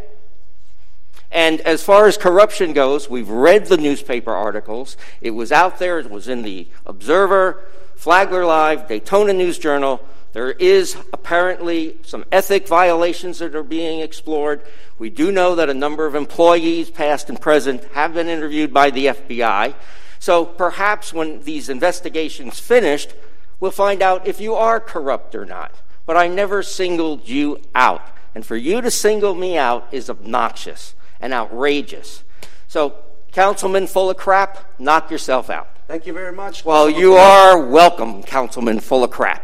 And as far as corruption goes, we've read the newspaper articles. It was out there. It was in the Observer, Flagler Live, Daytona News Journal. There is apparently some ethic violations that are being explored. We do know that a number of employees, past and present, have been interviewed by the FBI. So perhaps when these investigations finished, we'll find out if you are corrupt or not. But I never singled you out. And for you to single me out is obnoxious and outrageous. So, Councilman Full of Crap, knock yourself out. Thank you very much. Well, you are welcome, Councilman Full of Crap.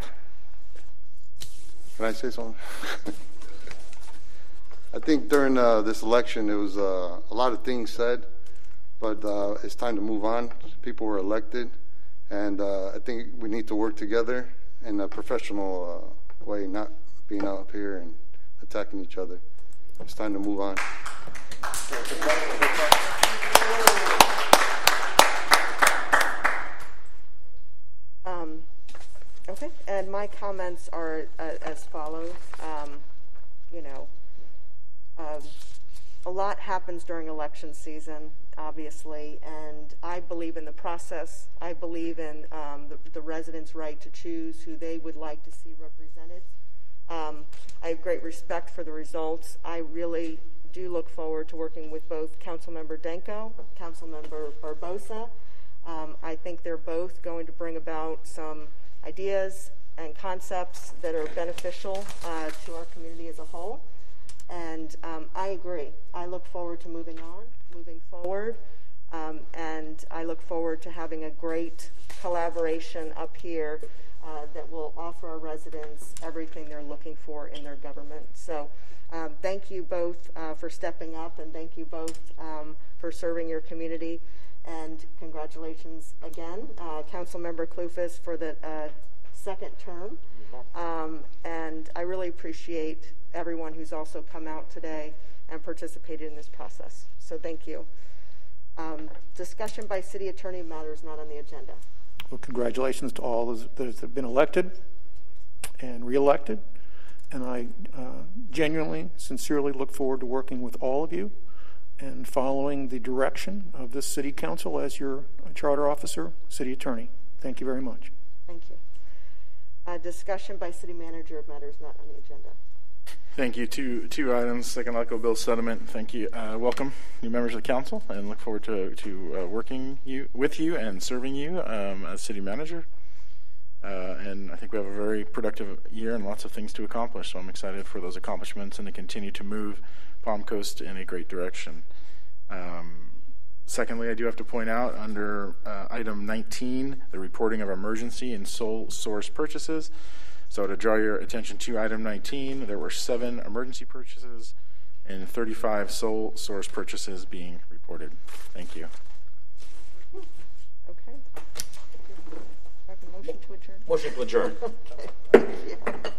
Can I say something? I think during this election, there was a lot of things said, but it's time to move on. People were elected, and I think we need to work together in a professional way, not being out here and attacking each other. It's time to move on. Okay, and my comments are as follows. A lot happens during election season, obviously, and I believe in the process. I believe in the residents' right to choose who they would like to see represented. I have great respect for the results. I really do look forward to working with both Councilmember Danko, Councilmember Barbosa. I think they're both going to bring about some ideas and concepts that are beneficial to our community as a whole. And I agree. I look forward to moving forward, and I look forward to having a great collaboration up here that will offer our residents everything they're looking for in their government. So thank you both for stepping up, and thank you both for serving your community. And congratulations again, Councilmember Clufus, for the second term. And I really appreciate everyone who's also come out today and participated in this process. So thank you. Discussion by city attorney matters not on the agenda. Well, congratulations to all those that have been elected and reelected. And I genuinely, sincerely look forward to working with all of you and following the direction of this city council as your charter officer, city attorney. Thank you very much. Thank you. Discussion by city manager of matters not on the agenda. Thank you. Two items. Second Echo Bill settlement. Thank you. Welcome, new members of the council, and look forward to working with you and serving you as city manager. And I think we have a very productive year and lots of things to accomplish. So I'm excited for those accomplishments and to continue to move Palm Coast in a great direction. Secondly, I do have to point out under item 19, the reporting of emergency and sole source purchases. So to draw your attention to item 19, there were 7 emergency purchases and 35 sole source purchases being reported. Thank you. Okay. Motion to adjourn. Motion to adjourn. Okay. Thank you.